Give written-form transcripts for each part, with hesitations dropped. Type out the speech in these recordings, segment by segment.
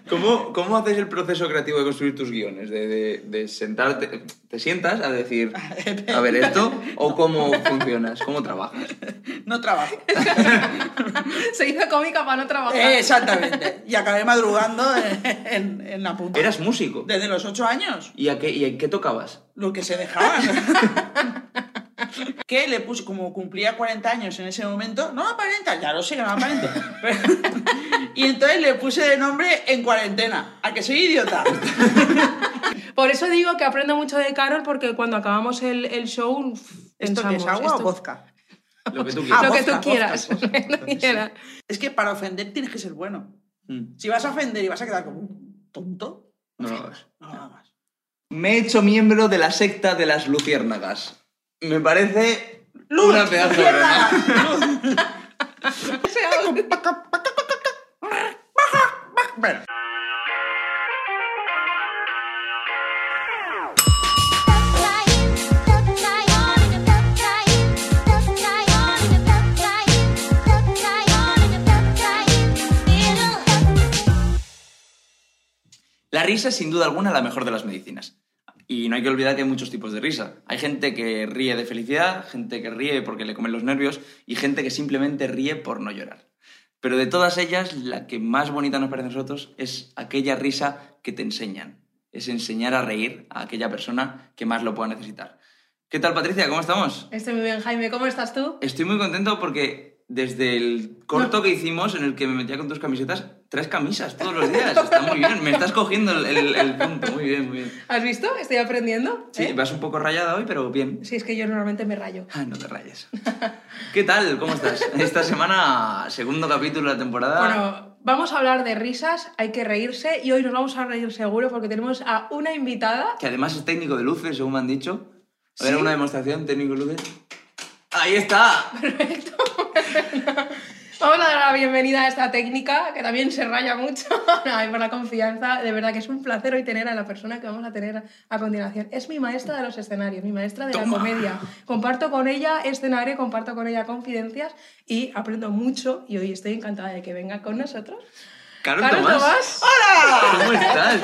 ¿Cómo haces el proceso creativo de construir tus guiones? De sentarte, ¿te sientas a decir, a ver esto? ¿O cómo funcionas? ¿Cómo trabajas? No trabajo. Se hizo cómica para no trabajar. Exactamente. Y acabé madrugando en la punta. ¿Eras músico? Desde los 8 años. ¿Y en qué tocabas? Lo que se dejaban. Que le puse, como cumplía 40 años en ese momento, no aparenta, ya lo sé que no aparenta. Y entonces le puse de nombre En Cuarentena. ¿A que soy idiota? Por eso digo que aprendo mucho de Carol, porque cuando acabamos el show... ¿Esto qué es, agua o vodka? Lo que tú quieras. Lo que vodka, tú quieras. vodka. Lo que tú quieras. Es que para ofender tienes que ser bueno. Si vas a ofender y vas a quedar como un tonto, No lo hagas. no lo hagas. Me he hecho miembro de la secta de las luciérnagas. Me parece una pedazo de broma. Bueno. La risa es sin duda alguna la mejor de las medicinas. Y no hay que olvidar que hay muchos tipos de risa. Hay gente que ríe de felicidad, gente que ríe porque le comen los nervios y gente que simplemente ríe por no llorar. Pero de todas ellas, la que más bonita nos parece a nosotros es aquella risa que te enseñan. Es enseñar a reír a aquella persona que más lo pueda necesitar. ¿Qué tal, Patricia? ¿Cómo estamos? Estoy muy bien, Jaime. ¿Cómo estás tú? Estoy muy contento porque desde el corto que hicimos en el que me metía con tus camisetas, 3 camisas todos los días. Está muy bien. Me estás cogiendo el punto. Muy bien, muy bien. ¿Has visto? Estoy aprendiendo. Sí, vas un poco rayada hoy, pero bien. Sí, es que yo normalmente me rayo. Ah, no te rayes. ¿Qué tal? ¿Cómo estás? Esta semana, segundo capítulo de la temporada. Bueno, vamos a hablar de risas, hay que reírse y hoy nos vamos a reír seguro porque tenemos a una invitada. Que además es técnico de luces, según me han dicho. A ver, ¿Sí? una demostración, técnico de luces. ¡Ahí está! Perfecto. Vamos a dar la bienvenida a esta técnica, que también se raya mucho. Ay, por la confianza. De verdad que es un placer hoy tener a la persona que vamos a tener a continuación. Es mi maestra de los escenarios, mi maestra de la comedia. Comparto con ella escenario, comparto con ella confidencias y aprendo mucho. Y hoy estoy encantada de que venga con nosotros. Carol Carol Tomás. ¡Hola! ¿Cómo estás?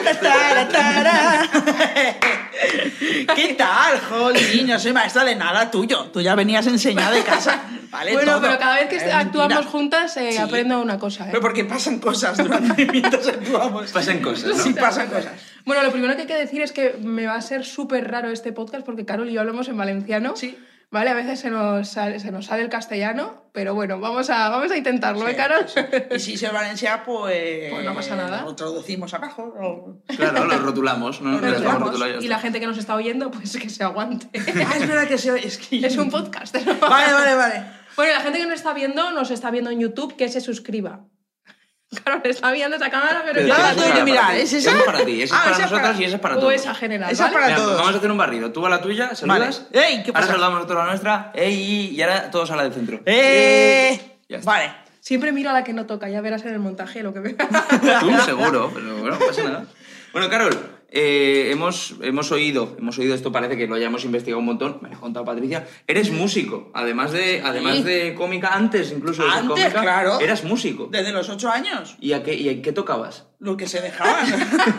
¿Qué tal, Jolín? Yo soy maestra de nada tuyo. Tú ya venías enseñada de casa. Vale, Bueno, todo. pero cada vez que Es actuamos mentira. juntas Sí. aprendo una cosa. Pero porque pasan cosas durante mientras actuamos. Pasan cosas, ¿no? Sí, pasan cosas. Bueno, lo primero que hay que decir es que me va a ser súper raro este podcast porque Carol y yo hablamos en valenciano. Sí. ¿Vale? A veces se nos sale el castellano, pero bueno, vamos a intentarlo, ¿eh, Carol? Y si es Valencia, pues... Pues no pasa nada. Lo traducimos abajo. O... Claro, lo rotulamos. No nos Lo dejamos rotulamos. rotular y ya Y la está. gente que nos está oyendo, pues que se aguante. Ah, es verdad que es que... Es un podcast, ¿no? Vale. Bueno, y la gente que nos está viendo en YouTube, que se suscriba. Claro, está viendo esta cámara, pero Pero yo ya esa la es tuya, para mira, ti. ¿es esa? Esa es para ti, esa es Ah, para esa es nosotras para- y esa es para o todos. esa general, Esa es ¿vale? para Venga, todos. vamos a hacer un barrido. Tú a la tuya, saludas. Vale. ¡Ey! ¿Qué Ahora pasa? saludamos nosotros a la nuestra. ¡Ey! Y ahora todos a la del centro. Ya está. Vale. Siempre miro a la que no toca, ya verás en el montaje lo que me... Tú seguro, pero bueno, no pasa nada. Bueno, Carol, hemos oído esto, parece que lo hayamos investigado un montón, me lo ha contado Patricia. Eres músico, además de cómica, antes incluso de ser Antes, cómica, claro. eras músico. Desde los 8 años. ¿Y en qué tocabas? Lo que se dejaban.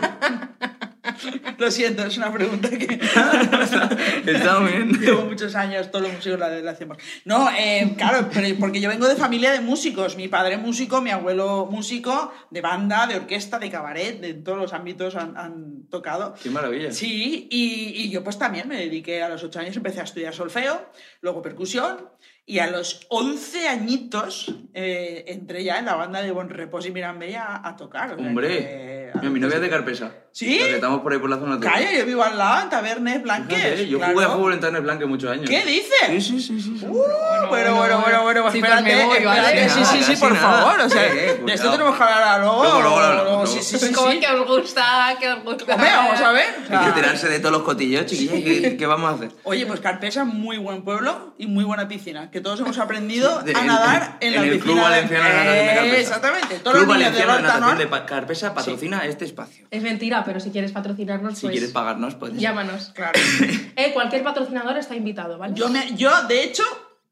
Lo siento, es una pregunta que... Está muy bien. Llevo muchos años, todos los músicos la hacemos. No, claro, pero porque yo vengo de familia de músicos. Mi padre músico, mi abuelo músico, de banda, de orquesta, de cabaret, de todos los ámbitos han tocado. Qué maravilla. Sí, y yo pues también me dediqué a los 8 años, empecé a estudiar solfeo, luego percusión, y a los 11 añitos entré ya en la banda de Bon Repos y Mirambella a tocar. O sea Hombre, que- mira, mi novia es de Carpesa. ¿Sí? La que estamos por ahí por la zona de... Calla, yo vivo al lado, en Tabernes Blanques. Fíjate, yo claro. jugué a fútbol en Tabernes Blanque muchos años. ¿Qué dices? Sí. Bueno, pues Chicos, espérate, me voy, ¿vale? espérate. Sí, Casi por nada. favor, o sea, Cuidado. de esto tenemos que hablar luego. Luego hablamos. Sí. Como que os gusta, que os gusta. Hombre, vamos a ver. O sea, Hay que tirarse de todos los cotillos, chiquillos. ¿Qué vamos a hacer? Oye, pues Carpesa es muy buen pueblo y muy buena piscina, que todos hemos aprendido Sí, a nadar en la el piscina. Club Valenciano de Natación de Carpesa. Exactamente. Todos Club los niños de Valenciano de Natación Baltanor. de Carpesa patrocina este espacio. Es mentira, pero si quieres patrocinarnos, Si pues quieres pagarnos, puedes. llámanos. Claro. Cualquier patrocinador está invitado, ¿vale? Yo, de hecho,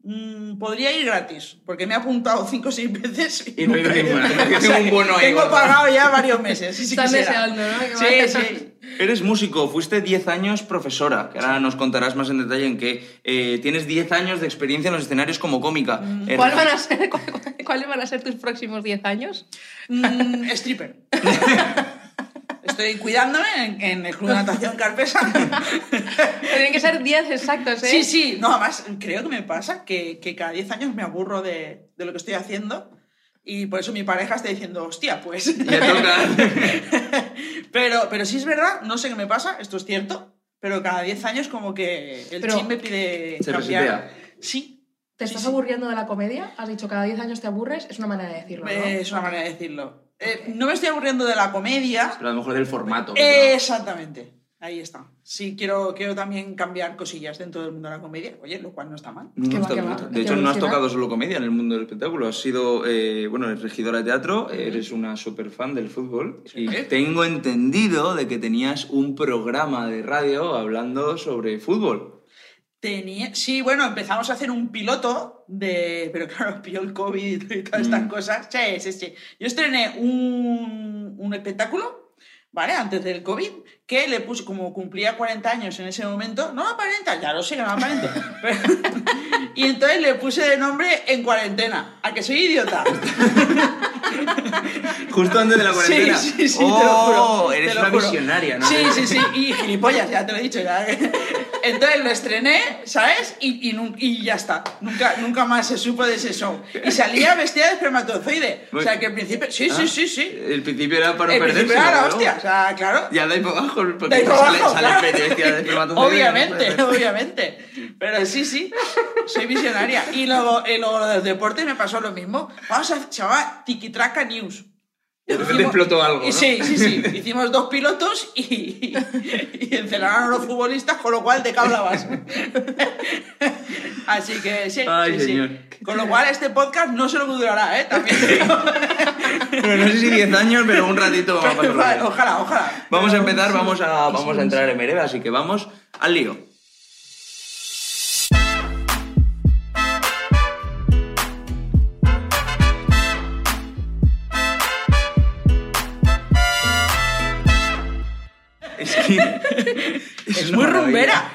podría ir gratis, porque me he apuntado 5 o 6 veces Y no he ido ninguna. O sea, Tengo un bono ahí. tengo pagado ya varios meses. Si Están quisiera. deseando, ¿no? Que Sí, vaya. sí. Eres músico, fuiste 10 años profesora, que ahora nos contarás más en detalle en que tienes 10 años de experiencia en los escenarios como cómica. ¿Cuáles van a ser tus próximos 10 años? Stripper. Estoy cuidándome en el Club de Natación Carpesa. Tienen que ser 10 exactos, ¿eh? Sí, sí. No, además, creo que me pasa que cada 10 años me aburro de lo que estoy haciendo y por eso mi pareja está diciendo, hostia, pues... Ya toca. pero sí es verdad, no sé qué me pasa, esto es cierto, pero cada 10 años como que el Pero chip me pide se cambiar. resetea. Sí. ¿Te estás sí. aburriendo de la comedia? Has dicho cada 10 años te aburres, es una manera de decirlo, ¿no? Es una manera de decirlo. No me estoy aburriendo de la comedia. Pero a lo mejor del formato. Exactamente. Ahí está. Sí, quiero también cambiar cosillas dentro del mundo de la comedia. Oye, lo cual no está mal. No, Qué está va, qué perfecto. va. De Hay hecho, que no has evolucionar. tocado solo comedia en el mundo del espectáculo. Has sido, eres regidora de teatro, eres una super fan del fútbol. Sí. Y tengo entendido de que tenías un programa de radio hablando sobre fútbol. Sí, bueno, empezamos a hacer un piloto pero claro, pilló el COVID y todas estas cosas. Sí. Yo estrené un espectáculo, ¿vale? Antes del COVID, que le puse, como cumplía 40 años en ese momento, no aparenta, ya lo sé que no aparenta, y entonces le puse de nombre En Cuarentena, a que soy idiota. Justo antes de la cuarentena. Sí, te lo Oh, juro. eres te lo una juro. visionaria, ¿no? Sí, y gilipollas, ya te lo he dicho. Ya. Entonces lo estrené, ¿sabes? Y ya está. Nunca más se supo de ese show. Y salía vestida de espermatozoide. O sea que al principio... Sí. El principio era para El perderse. principio era la ¿no? hostia, o sea, claro. Ya de ahí para abajo. Porque De ahí para abajo, sale claro. vestida de espermatozoide. Obviamente. Pero sí, soy visionaria. Y luego lo del deporte me pasó lo mismo. Se llama Tiki Traca News. De repente explotó algo, ¿no? Sí. Hicimos 2 pilotos y encerraron a los futbolistas, con lo cual, ¿de qué hablabas? Así que sí. Ay, sí. señor. Con lo cual, este podcast no se lo durará, ¿eh? También. Bueno, no sé si 10 años, pero un ratito vamos a pasarlo. Ojalá. Vamos a empezar, vamos a entrar en breve, así que vamos al lío. Es muy rumbera.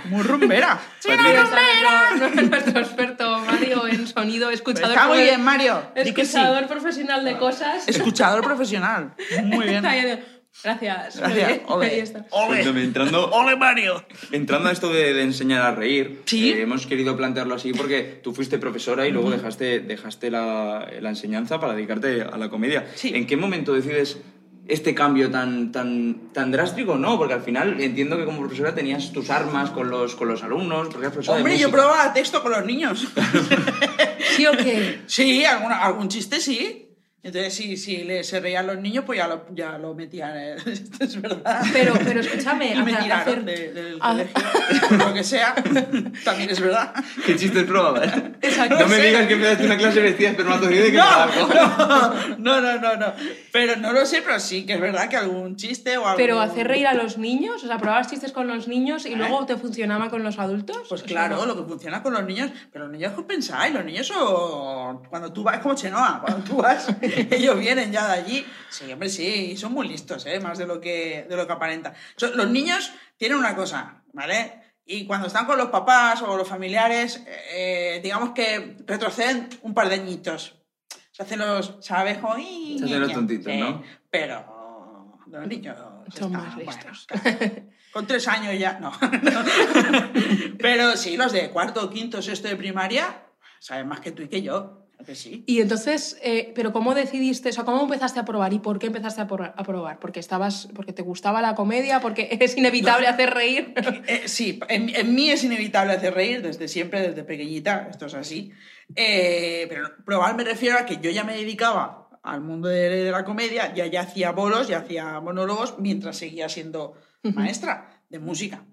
Nuestro experto Mario en sonido, escuchador, Está muy bien, Mario. Di que sí. escuchador profesional de cosas. Escuchador profesional. Muy bien. Gracias. Gracias. Ahí Ole. está. Ole, Mario. Entrando a esto de enseñar a reír, Sí. hemos querido plantearlo así porque tú fuiste profesora y luego dejaste la enseñanza para dedicarte a la comedia. Sí. ¿En qué momento decides este cambio tan drástico? No, porque al final entiendo que como profesora tenías tus armas con los alumnos, porque eras profesora Hombre, de yo música. probaba texto con los niños. ¿Sí o qué? Sí, algún chiste sí. Entonces, si se reían los niños, pues ya lo metían. Esto es verdad. Pero escúchame, Y me hacer- tiraron del Ah. colegio. Lo que sea. También es verdad. ¿Qué chistes probabas? Exacto. No me sé. digas que empezaste una clase vestida de espermatozoide que me la hago. No. Pero no lo sé, pero sí que es verdad que algún chiste o algo. Pero hacer reír a los niños, o sea, probabas chistes con los niños y luego te funcionaba con los adultos. Pues O claro, sea, lo que funciona con los niños, pero los niños, ¿qué pensáis? Los niños son... Cuando tú vas, es como Chenoa, cuando tú vas, ellos vienen ya de allí. Sí, hombre, sí, son muy listos, más de lo que aparenta. Los niños tienen una cosa, ¿vale? Y cuando están con los papás o los familiares, digamos que retroceden un par de añitos. Se hacen los, ¿sabes? Se hacen los tontitos, ¿no? Pero los niños... Son están, más bueno, listos. con 3 años ya, no. Pero sí, los de cuarto, quinto, sexto de primaria saben más que tú y que yo. Creo que sí. Y entonces, pero ¿cómo decidiste, o sea, cómo empezaste a probar y por qué empezaste a probar? ¿Porque te gustaba la comedia? ¿Porque es inevitable hacer reír? Sí, en mí es inevitable hacer reír desde siempre, desde pequeñita, esto es así. Pero probar me refiero a que yo ya me dedicaba al mundo de la comedia, ya hacía bolos, ya hacía monólogos, mientras seguía siendo maestra de música.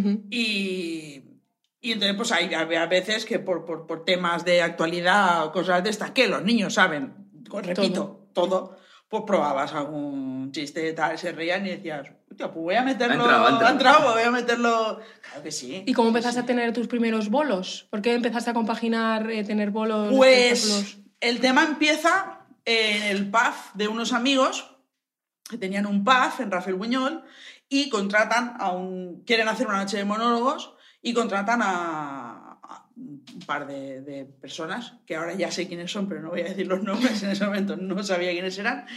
Y entonces, pues hay a veces que por temas de actualidad o cosas de estas, que los niños saben, repito, todo, pues probabas algún chiste tal, se reían y decías, Hostia, pues voy a meterlo... Ha entrado. Voy a meterlo... Claro que sí. ¿Y cómo empezaste a tener tus primeros bolos? ¿Por qué empezaste a compaginar tener bolos? Pues el tema empieza en el pub de unos amigos que tenían un pub en Rafael Buñol y contratan quieren hacer una noche de monólogos y contratan a un par de personas, que ahora ya sé quiénes son, pero no voy a decir los nombres, en ese momento no sabía quiénes eran.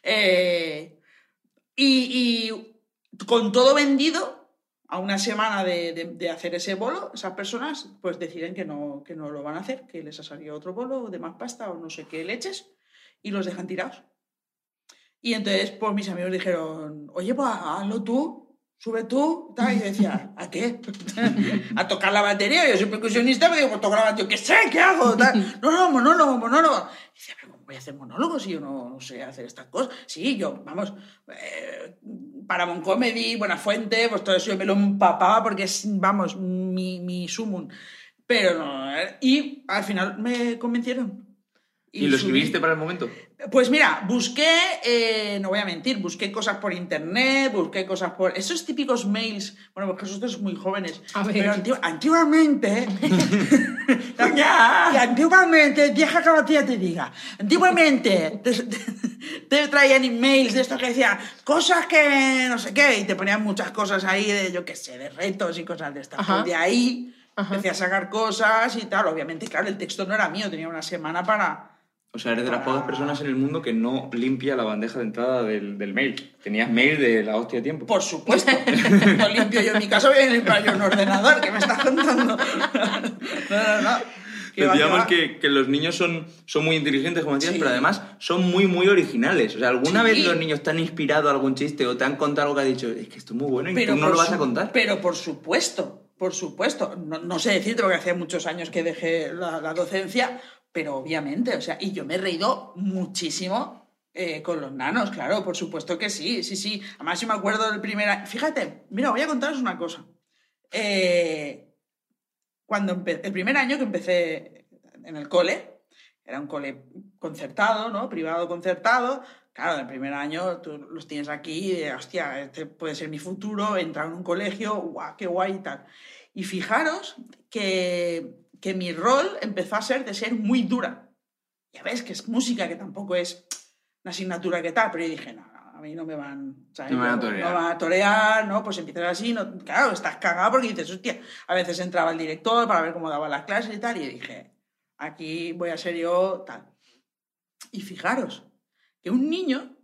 Y con todo vendido, a una semana de hacer ese bolo, esas personas pues deciden que no lo van a hacer, que les ha salido otro bolo de más pasta o no sé qué leches, y los dejan tirados. Y entonces pues mis amigos dijeron, oye, pues hazlo tú, sube tú, tal. Y yo decía, ¿a qué? A tocar la batería. Yo soy percusionista, me digo, pues tocar la batería, ¿qué sé? ¿Qué hago? Tal. No, monólogo. Y decía, pero ¿cómo voy a hacer monólogos si yo no sé hacer estas cosas? Sí, yo, vamos, Paramount Comedy, Buenafuente, pues todo eso yo me lo empapaba porque es, vamos, mi sumum. Pero no, y al final me convencieron. ¿Y lo escribiste para el momento? Pues mira, busqué, no voy a mentir, busqué cosas por internet, busqué cosas por... Esos típicos mails, bueno, porque vosotros sois muy jóvenes, pero antiguamente... antiguamente, deja que la tía te diga, antiguamente te traían emails de esto que decían cosas que no sé qué, y te ponían muchas cosas ahí de, yo qué sé, de retos y cosas de estas. Pues de ahí empecé a sacar cosas y tal. Obviamente, claro, el texto no era mío, tenía una semana para... O sea, eres de las pocas personas en el mundo que no limpia la bandeja de entrada del mail. Tenías mail de la hostia de tiempo. Por supuesto. No limpio yo en mi caso, voy a limpiar yo un ordenador. ¿Qué me estás contando? No. Decíamos que los niños son muy inteligentes, como decías, pero además son muy, muy originales. O sea, ¿alguna vez los niños te han inspirado algún chiste o te han contado algo que has dicho, es que esto es muy bueno y tú no lo vas a contar? Pero por supuesto. No sé decirte porque hace muchos años que dejé la docencia, pero obviamente, o sea, y yo me he reído muchísimo con los nanos, claro, por supuesto que sí. Además, yo me acuerdo del primer año. Fíjate, mira, voy a contaros una cosa. El primer año que empecé en el cole, era un cole concertado, ¿no? Privado concertado. Claro, en el primer año tú los tienes aquí y hostia, este puede ser mi futuro, entrar en un colegio, guau, qué guay y tal. Y fijaros que mi rol empezó a ser de ser muy dura. Ya ves que es música, que tampoco es una asignatura que tal, pero yo dije, no, a mí no me van, ¿sabes? No me van a torear. No me van a torear, ¿no? Pues empiezas así, no, claro, estás cagado porque dices, hostia, a veces entraba el director para ver cómo daba las clases y tal, y dije, aquí voy a ser yo tal. Y fijaros que un niño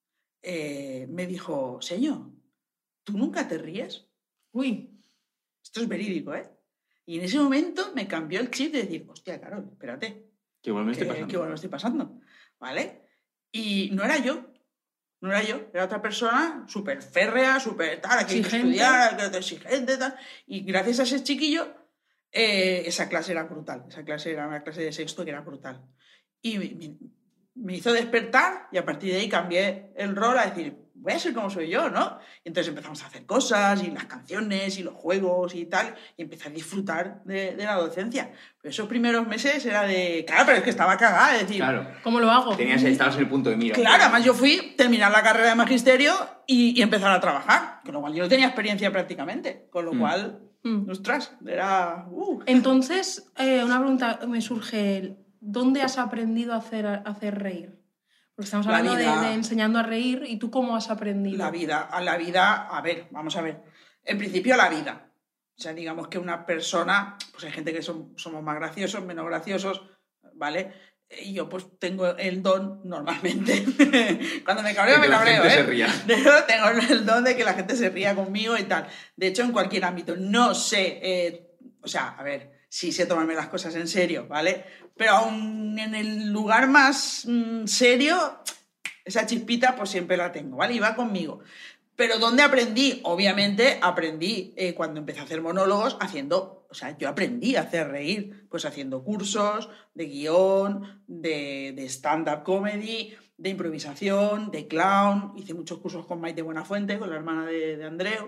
me dijo, señor, ¿tú nunca te ríes? Uy. Esto es verídico, ¿eh? Y en ese momento me cambió el chip de decir, hostia, Carol, espérate. Que igual me estoy pasando. Que igual me estoy pasando, ¿vale? Y no era yo, era otra persona súper férrea, súper tal, que hay que estudiar, que exigente, tal. Y gracias a ese chiquillo, esa clase era brutal. Esa clase era una clase de sexto que era brutal. Y me hizo despertar y a partir de ahí cambié el rol a decir, voy a ser como soy yo, ¿no? Y entonces empezamos a hacer cosas y las canciones y los juegos y tal, y empecé a disfrutar de la docencia. Pero esos primeros meses era de, claro, pero es que estaba cagada, es decir... Claro. ¿Cómo lo hago? Estabas en el punto de mira. Claro, además yo fui terminar la carrera de magisterio y empezar a trabajar, con lo cual yo no tenía experiencia prácticamente, con lo cual, ostras, era... Entonces, una pregunta me surge, ¿dónde has aprendido a hacer reír? Porque estamos hablando de enseñando a reír, ¿y tú cómo has aprendido? La vida, a ver, vamos a ver. En principio, la vida. O sea, digamos que una persona, pues hay gente que somos más graciosos, menos graciosos, ¿vale? Y yo pues tengo el don, normalmente, cuando me cabreo, se ría. Tengo el don de que la gente se ría conmigo y tal. De hecho, en cualquier ámbito, no sé, o sea, a ver, sí sé tomarme las cosas en serio, ¿vale? Pero aún en el lugar más serio, esa chispita pues siempre la tengo, ¿vale? Y va conmigo. Pero ¿dónde aprendí? Obviamente aprendí cuando empecé a hacer monólogos yo aprendí a hacer reír, pues haciendo cursos de guión, de stand-up comedy, de improvisación, de clown. Hice muchos cursos con Maite Buenafuente, con la hermana de Andreu.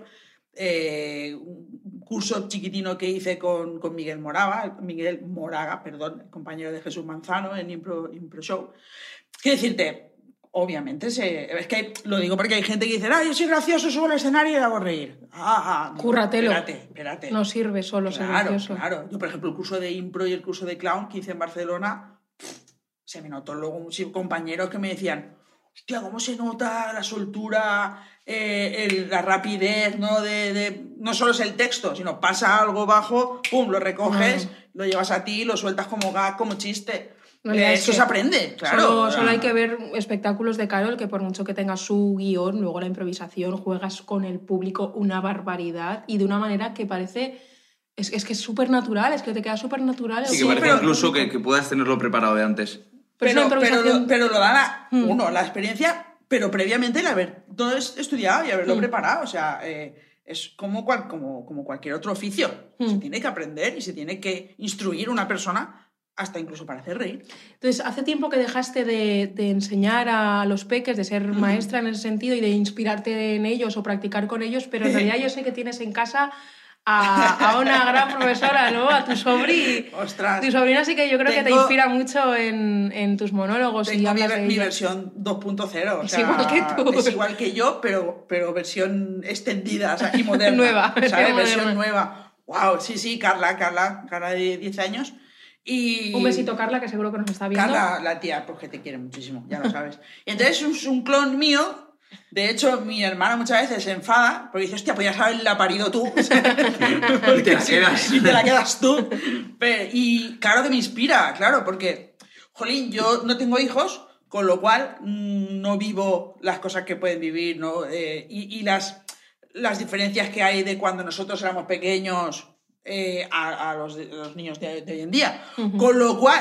Un curso chiquitino que hice con Miguel Moraga, el compañero de Jesús Manzano en Impro Show. Quiero decirte, obviamente, es que lo digo porque hay gente que dice, yo soy gracioso, subo al escenario y hago reír. Cúrratelo. Espérate. No sirve solo ser gracioso. Claro. Yo, por ejemplo, el curso de impro y el curso de clown que hice en Barcelona, se me notó luego muchos compañeros que me decían, hostia, ¿cómo se nota la soltura, la rapidez, ¿no? No solo es el texto, sino pasa algo bajo, pum, lo recoges, lo llevas a ti, lo sueltas como gag, como chiste. Eso se aprende, claro. Solo hay que ver espectáculos de Carol, que por mucho que tenga su guión, luego la improvisación, juegas con el público una barbaridad y de una manera que parece... Es que es súper natural, es que te queda súper natural. Sí, que parece incluso que puedas tenerlo preparado de antes. Pero lo da la experiencia, pero previamente el haber todo estudiado y haberlo preparado. O sea, es como cualquier otro oficio. Se tiene que aprender y se tiene que instruir una persona hasta incluso para hacer reír. Entonces, ¿hace tiempo que dejaste de enseñar a los peques, de ser maestra en ese sentido y de inspirarte en ellos o practicar con ellos? Pero en realidad yo sé que tienes en casa a una gran profesora, ¿no? A tu sobrina. ¡Ostras! Tu sobrina sí que yo creo que te inspira mucho en tus monólogos. Tengo mi versión 2.0. O sea, igual que tú. Es igual que yo, pero versión extendida, o sea, y moderna. Nueva. Versión nueva. ¡Wow! Sí, Carla de 10 años. Y... Un besito, Carla, que seguro que nos está viendo. Carla, la tía, pues que te quiere muchísimo, ya lo sabes. Y entonces es un clon mío. De hecho, mi hermana muchas veces se enfada porque dice, hostia, pues ya sabes, la ha parido tú. Y te la quedas. Y te la quedas tú. Y claro que me inspira, claro, porque, jolín, yo no tengo hijos, con lo cual no vivo las cosas que pueden vivir, ¿no? Y las diferencias que hay de cuando nosotros éramos pequeños a los niños de hoy en día. Con lo cual,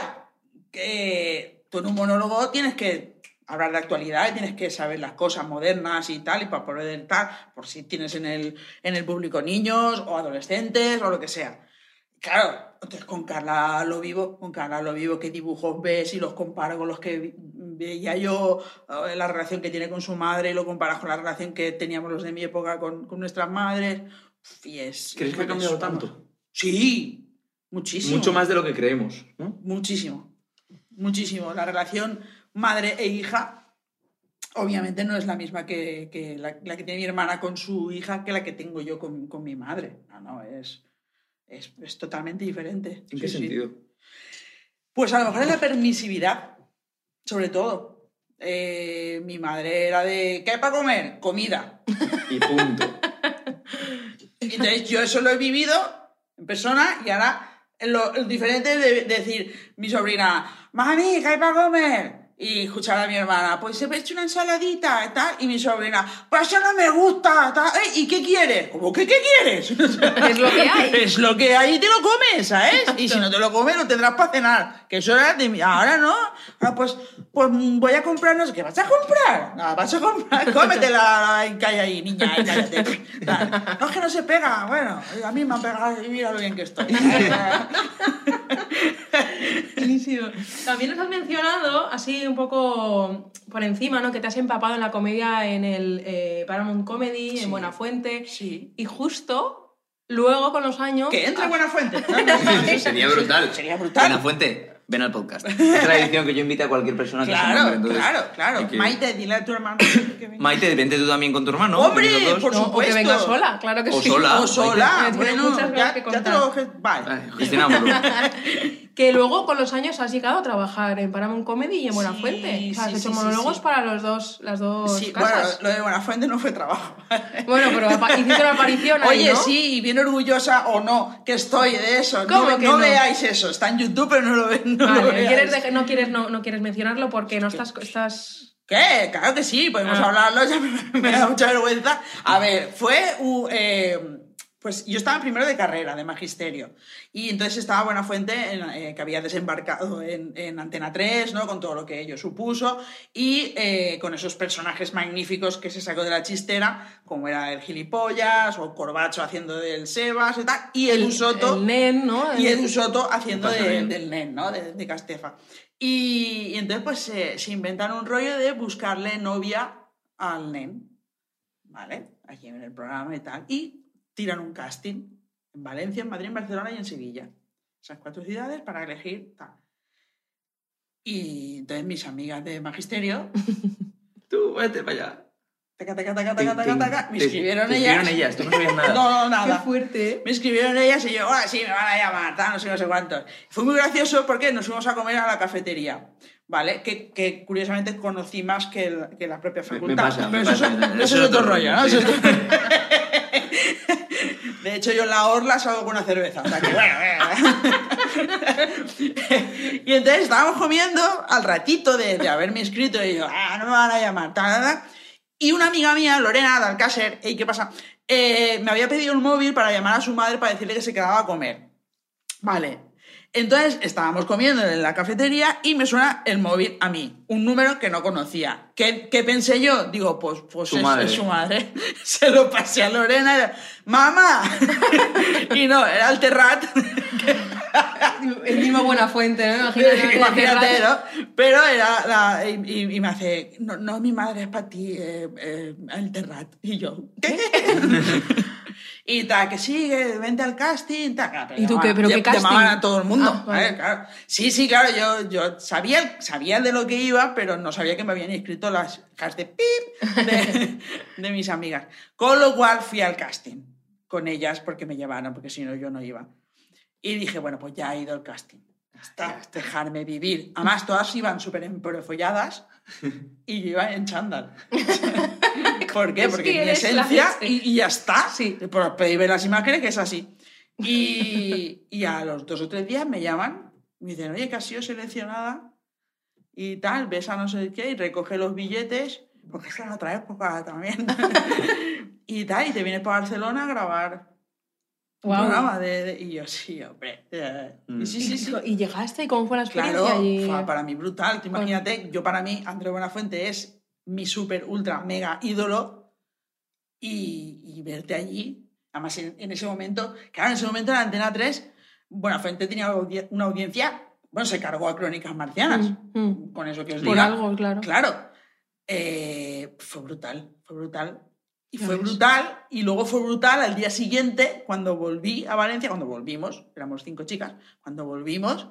tú en un monólogo tienes que hablar de actualidad y tienes que saber las cosas modernas y tal, y para poder tal, por si tienes en el público niños o adolescentes o lo que sea. Claro, entonces con Carla lo vivo, qué dibujos ves y los comparo con los que veía yo, la relación que tiene con su madre, y lo comparas con la relación que teníamos los de mi época con nuestras madres. ¿Crees que ha cambiado tanto? Sí, muchísimo. Mucho más de lo que creemos, ¿no? Muchísimo. La relación madre e hija obviamente no es la misma que la que tiene mi hermana con su hija que la que tengo yo con mi madre. No, es totalmente diferente. ¿En qué sentido? Pues a lo mejor es la permisividad, sobre todo. Mi madre era de, ¿qué hay para comer? Comida. Y punto. Entonces yo eso lo he vivido en persona y ahora lo diferente es de decir mi sobrina, mami, ¿qué hay para comer? Y escuchar a mi hermana, pues se me ha hecho una ensaladita y tal, y mi sobrina, pues eso no me gusta, tal. ¿Y qué quieres? ¿Cómo que qué quieres? Es lo que hay. Es lo que hay y te lo comes, ¿sabes? Y si no te lo comes, lo tendrás para cenar. Que eso era de mí. Ahora no. Ahora pues voy a comprar, no sé qué. ¿Vas a comprar? No, vas a comprar. Cómetela y calla ahí, niña, y cállate. No, es que no se pega. Bueno, a mí me han pegado y mira lo bien que estoy. Buenísimo. También nos has mencionado, así un poco por encima, ¿no? Que te has empapado en la comedia en el Paramount Comedy, en Buenafuente. Sí. Y justo luego, con los años... Que entre Buenafuente. Sería brutal. Buenafuente, ven al podcast. Es tradición que yo invite a cualquier persona que se nombre. Entonces, claro. Maite, dile a tu hermano que venga. Maite, vente tú también con tu hermano. ¡Hombre, por supuesto! O que venga sola, claro que sí. O sola. Bueno, muchas cosas que contar. Ya te lo... Vale. Gestionámoslo. Que luego con los años has llegado a trabajar en Paramount Comedy y en Buenafuente. O sea, has hecho monólogos para las dos sí, casas. Bueno, lo de Buenafuente no fue trabajo. Bueno, pero hiciste una aparición ahí, Oye, ¿no? sí, y bien orgullosa o no, que estoy de eso. ¿Cómo que no? Veáis eso, está en YouTube, pero no lo ven. No lo veáis. No quieres mencionarlo porque no estás... ¿Qué? Claro que sí, podemos hablarlo, ya me da mucha vergüenza. A ver, pues yo estaba primero de carrera, de magisterio, y entonces estaba Buenafuente, que había desembarcado en Antena 3, ¿no? Con todo lo que ello supuso, y con esos personajes magníficos que se sacó de la chistera, como era el gilipollas, o Corbacho haciendo del Sebas y tal, y Edu Soto... El nen, ¿no? Y Edu Soto haciendo del nen, ¿no? De Castefa. Y entonces pues se inventan un rollo de buscarle novia al nen, ¿vale? Aquí en el programa y tal, y tiran un casting en Valencia, en Madrid, en Barcelona y en Sevilla. Esas 4 ciudades para elegir tal. Y entonces mis amigas de magisterio tú vete para allá. Taca, taca, taca, taca, taca, taca. Me escribieron te ellas. escribieron ellas, tú no sabías nada. No, nada. Qué fuerte, ¿eh? Me escribieron ellas y yo, sí, me van a llamar, tal, no sé cuántos. Fue muy gracioso porque nos fuimos a comer a la cafetería, ¿vale? Que curiosamente conocí más que la propia facultad. Me Pero pasa. eso es otro rollo, ¿no? De hecho, yo en la orla salgo con una cerveza. O sea que, Y entonces estábamos comiendo al ratito de haberme inscrito y yo, no me van a llamar, tal. Y una amiga mía, Lorena, de Alcácer, ¿qué pasa? Me había pedido un móvil para llamar a su madre para decirle que se quedaba a comer. Vale. Entonces estábamos comiendo en la cafetería y me suena el móvil a mí, un número que no conocía. ¿Qué pensé yo? Digo, pues es su madre. Se lo pasé a Lorena y era, ¡mamá! Y no, era el Terrat. El mismo Buenafuente, ¿no? Imagínate, ¿no? Pero era y me hace, no, mi madre es para ti, el Terrat. Y yo, ¿qué? Y tal, que sí, que vente al casting, tal. ¿Y tú qué? ¿Pero qué casting? Llamaban a todo el mundo. Vale. Claro. Sí, claro, yo sabía de lo que iba, pero no sabía que me habían inscrito las hijas de pip de mis amigas. Con lo cual fui al casting con ellas porque me llevaron, porque si no yo no iba. Y dije, bueno, pues ya he ido al casting. Hasta dejarme vivir. Además, todas iban súper emperefolladas y yo iba en chándal. ¿Por qué? Porque mi esencia y ya está. Sí. Por pedir las imágenes, que es así. Y a los 2 o 3 días me llaman, me dicen, oye, que has sido seleccionada y tal, ves a no sé qué y recoge los billetes, porque es la otra época también. Y tal, y te vienes para Barcelona a grabar. Wow. Un programa y yo, sí, hombre. Sí. ¿Y llegaste? ¿Y cómo fue la experiencia? Claro, allí? fue para mí brutal. Tú imagínate, yo para mí, Andreu Buenafuente es mi súper, ultra, mega ídolo y verte allí, además en ese momento, claro, en ese momento en Antena 3, Buenafuente tenía una audiencia, bueno, se cargó a Crónicas Marcianas, con eso que os digo. Por algo, claro. Claro. Fue brutal. Y fue brutal, y luego fue brutal al día siguiente, cuando volví a Valencia, cuando volvimos, éramos 5 chicas, cuando volvimos,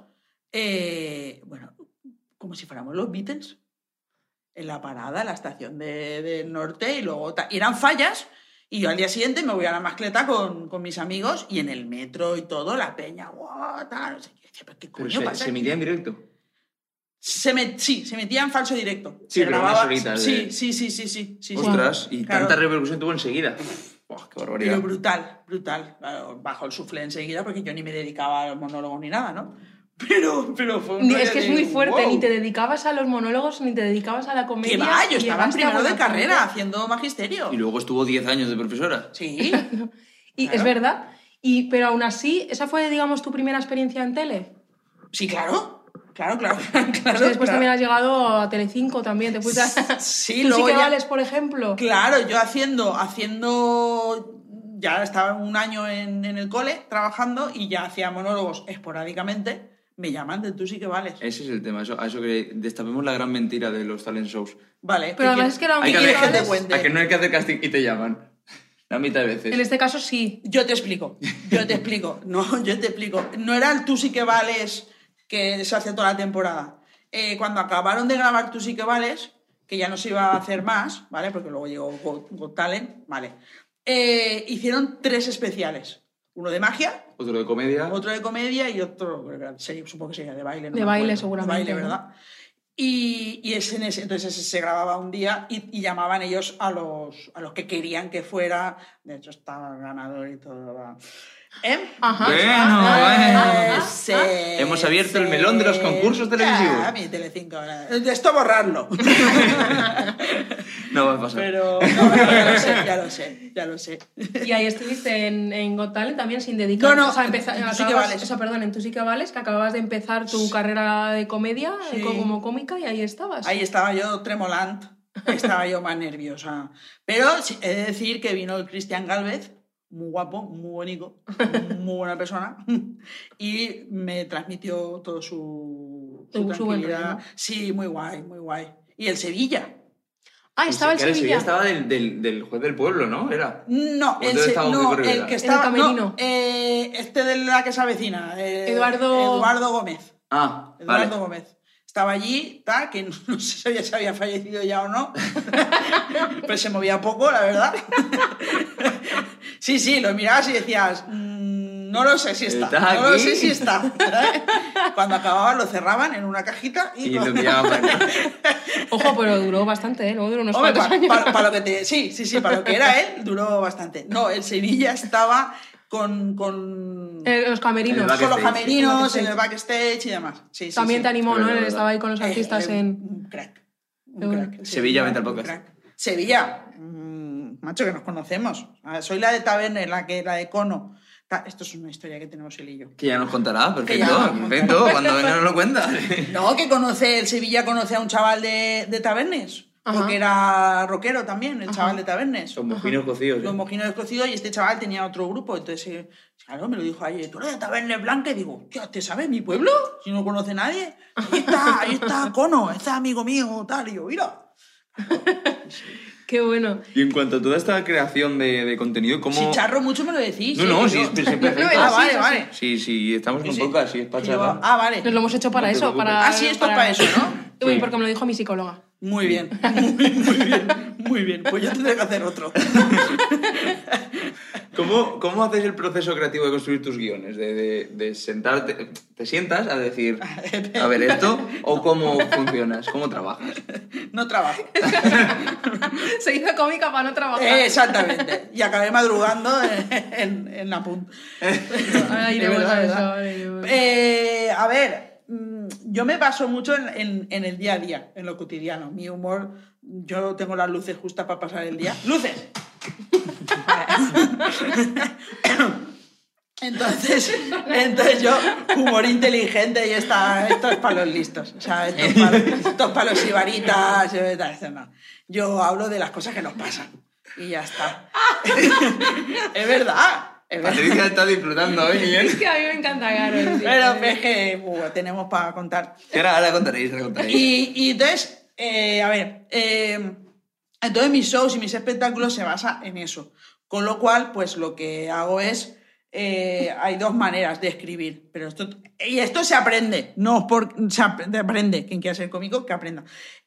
bueno, como si fuéramos los Beatles, en la parada, en la estación del norte, y luego y eran fallas, y yo al día siguiente me voy a la mascleta con mis amigos, y en el metro y todo, la peña, guau, tal, no sé qué, ¿pero qué coño pasa? ¿Se emitía en directo? Se metía en falso directo. Sí, se pero grababa. unas horitas. Sí. Ostras, y claro. tanta repercusión tuvo enseguida. ¡Buah, qué barbaridad! Pero brutal. Bajo el suflé enseguida porque yo ni me dedicaba a los monólogos ni nada, ¿no? Pero fue un Es que es muy fuerte, wow. Ni te dedicabas a los monólogos, ni te dedicabas a la comedia. ¿Qué va? Yo estaba en primero de Buenafuente. carrera haciendo magisterio. Y luego estuvo 10 años de profesora. Sí. Y Claro. es verdad. Pero aún así, ¿esa fue, digamos, tu primera experiencia en tele? Sí, claro. Claro. Porque después también has llegado a Telecinco también. Te fuiste a... Sí, ¿Tú luego sí que ya... vales, por ejemplo? Claro, yo haciendo... Ya estaba un año en el cole trabajando y ya hacía monólogos esporádicamente. Me llaman de Tú sí que vales. Ese es el tema, a eso que destapemos la gran mentira de los talent shows. Vale. Pero además es que era un Hay que quieres que hacer, te cuente? a que no hay que hacer casting y te llaman. La mitad de veces. En este caso, sí. Yo te explico. No, yo te explico. No era el Tú sí que vales que se hace toda la temporada. Cuando acabaron de grabar Tú sí que vales, que ya no se iba a hacer más, ¿vale? Porque luego llegó Got Talent, ¿vale? Hicieron 3 especiales. Uno de magia, Otro de comedia. otro de comedia y otro, supongo que sería de baile. No De me baile, acuerdo. seguramente, De baile, ¿no? ¿verdad? Y entonces ese se grababa un día y llamaban ellos a los que querían que fuera. De hecho, estaba el ganador y todo. ¿Va? Ajá. Bueno. Sí, Hemos abierto el melón de los concursos televisivos. Mi Telecinco. Esto borrarlo. No va a pasar. Pero no, ya lo sé. Y ahí estuviste en Got Talent también sin dedicar... No, o sea, empezar, en Tú sí que vales. O sea, perdón, en Tú sí que vales, que acababas de empezar tu carrera de comedia Sí. como cómica y ahí estabas. Ahí estaba yo tremolant, estaba yo más nerviosa. Pero he de decir que vino el Cristian Gálvez, muy guapo, muy bonito, muy buena persona, y me transmitió todo su Su buen tranquilidad. rollo, ¿no? Sí, muy guay. Y el Sevilla. Ah, estaba en Claro, Sevilla. Estaba del juez del pueblo, ¿no? Era. No, ¿O dónde estaba Kiko Rivera? el que estaba... camerino. No, este de la que se avecina. Eduardo Gómez. Ah, Eduardo vale. Gómez. estaba allí, tal, que no sé si había fallecido ya o no, pero se movía poco, la verdad. Sí, lo mirabas y decías, no lo sé si está, no lo sé si está. Cuando acababan lo cerraban en una cajita y lo tiraban. Ojo, pero duró bastante, ¿eh? Luego duró unos Hombre, cuantos años. para lo que sí, para lo que era él, duró bastante. No, el Sevilla estaba con Los camerinos. con los camerinos, en el backstage y demás. Sí, También te animó, ¿no? Él estaba ahí con los artistas Un crack. Un crack. Sevilla, vente al podcast. Crack. Sevilla, macho, que nos conocemos. Soy la de Taberner, la de Cono. Esto es una historia que tenemos él y yo. Que ya nos contará, perfecto. Ya Cuando venga nos lo cuenta. No, que el Sevilla conoce a un chaval de Tabernes. Ajá. Porque era rockero también, el chaval de Tabernes. Los mojinos cocidos. Los mojinos cocidos, y este chaval tenía otro grupo. Entonces, claro, me lo dijo ayer, tú eres de Tabernes Blanca. Y digo, ¿qué? ¿Te sabes mi pueblo? Si no conoce nadie. Ahí está Cono, este amigo mío, tal. Y yo, mira. Qué bueno. Y en cuanto a toda esta creación de contenido, ¿cómo...? Si charro mucho me lo decís. No, sí, siempre perfecto. Vale. Sí, estamos en un podcast, sí, es para charlar. Vale. Nos lo hemos hecho para No te eso. preocupes. Sí, esto es para eso, ¿no? Uy, Sí. porque me lo dijo mi psicóloga. Muy bien, muy bien. Pues yo tendré que hacer otro. ¿Cómo haces el proceso creativo de construir tus guiones? De sentarte, ¿te sientas a decir, a ver esto? ¿O cómo funcionas? ¿Cómo trabajas? No trabajo. Se hizo cómica para no trabajar. Exactamente. Y acabé madrugando en la punta. Ay, De no, verdad, eso, verdad. ay, A ver, yo me baso mucho en el día a día, en lo cotidiano. Mi humor, yo tengo las luces justas para pasar el día. ¡Luces! Entonces yo, humor inteligente, y esto es para los listos. O sea, esto es para los ibaritas. No. Yo hablo de las cosas que nos pasan. Y ya está. Es verdad. Patricia está disfrutando hoy, bien. Es que a mí me encanta Carol. Sí. Pero es que tenemos para contar. Ahora contaréis. Y entonces, a ver, entonces mis shows y mis espectáculos se basan en eso. Con lo cual, pues lo que hago es, hay dos maneras de escribir, pero esto se aprende, se aprende. Quien quiera ser cómico, que aprenda.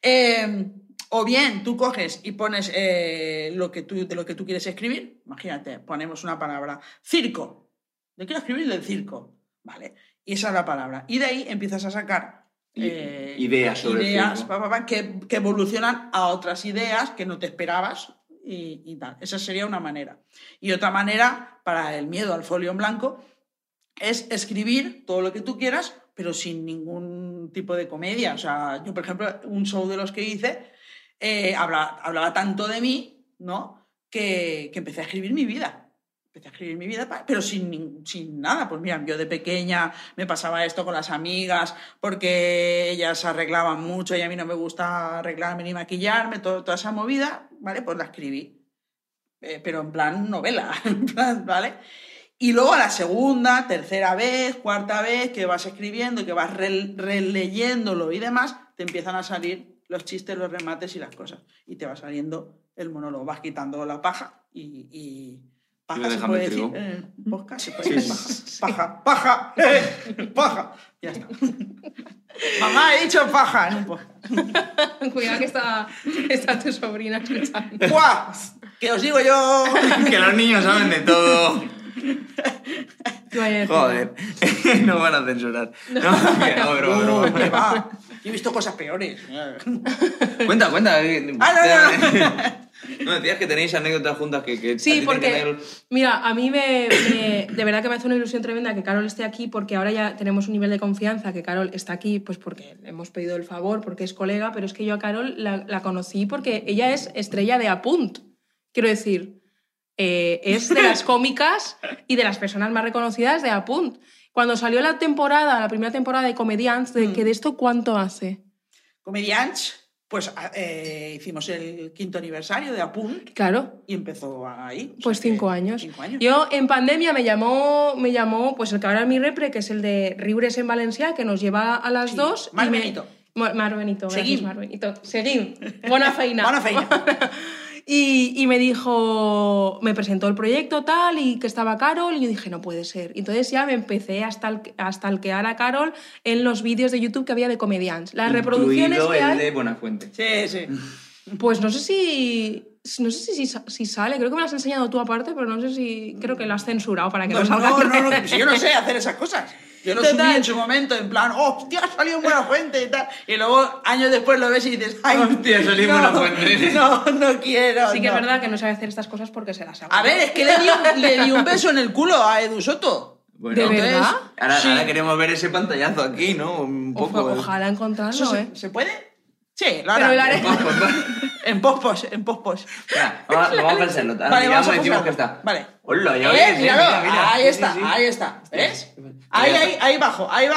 O bien tú coges y pones de lo que tú quieres escribir. Imagínate, ponemos una palabra, circo. Yo quiero escribir del circo, ¿vale? Y esa es la palabra. Y de ahí empiezas a sacar ideas sobre el circo. que evolucionan a otras ideas que no te esperabas y tal. Esa sería una manera. Y otra manera, para el miedo al folio en blanco, es escribir todo lo que tú quieras, pero sin ningún tipo de comedia. O sea, yo, por ejemplo, un show de los que hice, hablaba tanto de mí, ¿no?, que empecé a escribir mi vida. Pero sin nada. Pues mira, yo de pequeña me pasaba esto con las amigas porque ellas arreglaban mucho y a mí no me gusta arreglarme ni maquillarme, toda esa movida, ¿vale? Pues la escribí. Pero en plan novela, ¿vale? Y luego a la segunda, tercera vez, cuarta vez que vas escribiendo, que vas releyéndolo y demás, te empiezan a salir los chistes, los remates y las cosas. Y te va saliendo el monólogo, vas quitando la paja y paja se puede decir en el podcast, se puede decir paja, ya está. Mamá, he dicho paja en un podcast. Cuidado que está tu sobrina escuchando. ¡Buah! Que os digo yo. Que los niños saben de todo. Joder, no van a censurar. No, Que va. Yo he visto cosas peores. Cuenta. No. No, decías que tenéis anécdotas juntas que Sí, porque, mira, a mí de verdad que me hace una ilusión tremenda que Carol esté aquí, porque ahora ya tenemos un nivel de confianza, que Carol está aquí pues porque le hemos pedido el favor, porque es colega, pero es que yo a Carol la conocí porque ella es estrella de Apunt. Quiero decir, es de las cómicas y de las personas más reconocidas de Apunt. Cuando salió la primera temporada de Comedians, que de esto ¿cuánto hace? Comedians, pues hicimos el 5º aniversario de Apunt. Claro. Y empezó ahí. Pues 5 años. 5 años. Yo en pandemia me llamó pues el que ahora es mi repre, que es el de Riures en Valencia, que nos lleva a las 2. Mar Benito. Mar Benito, Seguim. gracias, Mar Benito. Seguim. Bona feina. Bona feina. Y me dijo, me presentó el proyecto tal y que estaba Carol y yo dije, no puede ser. Y entonces ya me empecé a stalkear a Carol en los vídeos de YouTube que había de comedians. Las reproducciones Incluido que el hay, de Buenafuente. Sí, sí. pues no sé si sale, creo que me lo has enseñado tú aparte, pero no sé si, creo que lo has censurado para que no salga. No, si yo no sé hacer esas cosas. Yo lo subí en su momento en plan, hostia, salió en Buenafuente y tal. Y luego, años después lo ves y dices, ay, hostia, salí en Buenafuente. No quiero. Sí que no. es verdad que no sabe hacer estas cosas porque se las hago. A ver, es que le di un beso en el culo a Edu Soto. Bueno, ¿De verdad? Ahora queremos ver ese pantallazo aquí, ¿no? Un poco. Ojalá encontrarlo, ¿Eso se puede? Sí, lo Pero haré. lo haré. En pospos. Venga, vamos a pensarlo. Ahora Vale, miramos vamos a y decimos pensarlo. que está. Vale. Hola, ya ves, Míralo. mira. Ahí Sí, está, sí. ahí está. ¿Ves? Ahí Ahí bajo. Ahí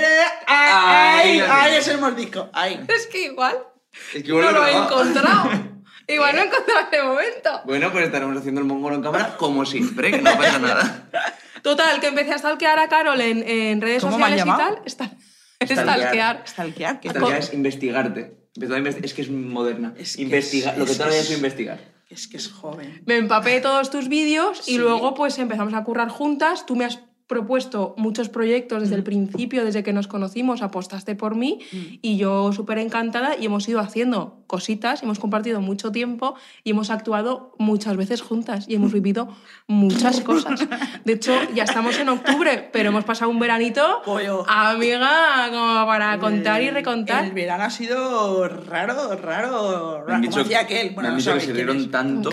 Ahí es el mordisco. Ahí. Es que igual Es que no vuelvo lo he a grabar. encontrado. Igual no he encontrado ese momento. Bueno, pues estaremos haciendo el mongolo en cámara como siempre, que no pasa nada. Total, que empecé a stalkear a Carol en redes ¿Cómo me han sociales y llamado? tal. Stalkear. Stalkear. ¿Qué? Stalkear es investigarte. Es que es moderna. Es que Investigar. Lo que todavía es investigar. Es que es joven. Me empapé todos tus vídeos y Sí. luego pues empezamos a currar juntas. Tú me has propuesto muchos proyectos desde el principio, desde que nos conocimos, apostaste por mí y yo súper encantada y hemos ido haciendo cositas, hemos compartido mucho tiempo y hemos actuado muchas veces juntas y hemos vivido muchas cosas. De hecho, ya estamos en octubre, pero hemos pasado un veranito, Pollo. amiga, como para contar y recontar. El verano ha sido raro. Me han Como dicho, hacía aquel. me Bueno, han no dicho que sabéis se quién rieron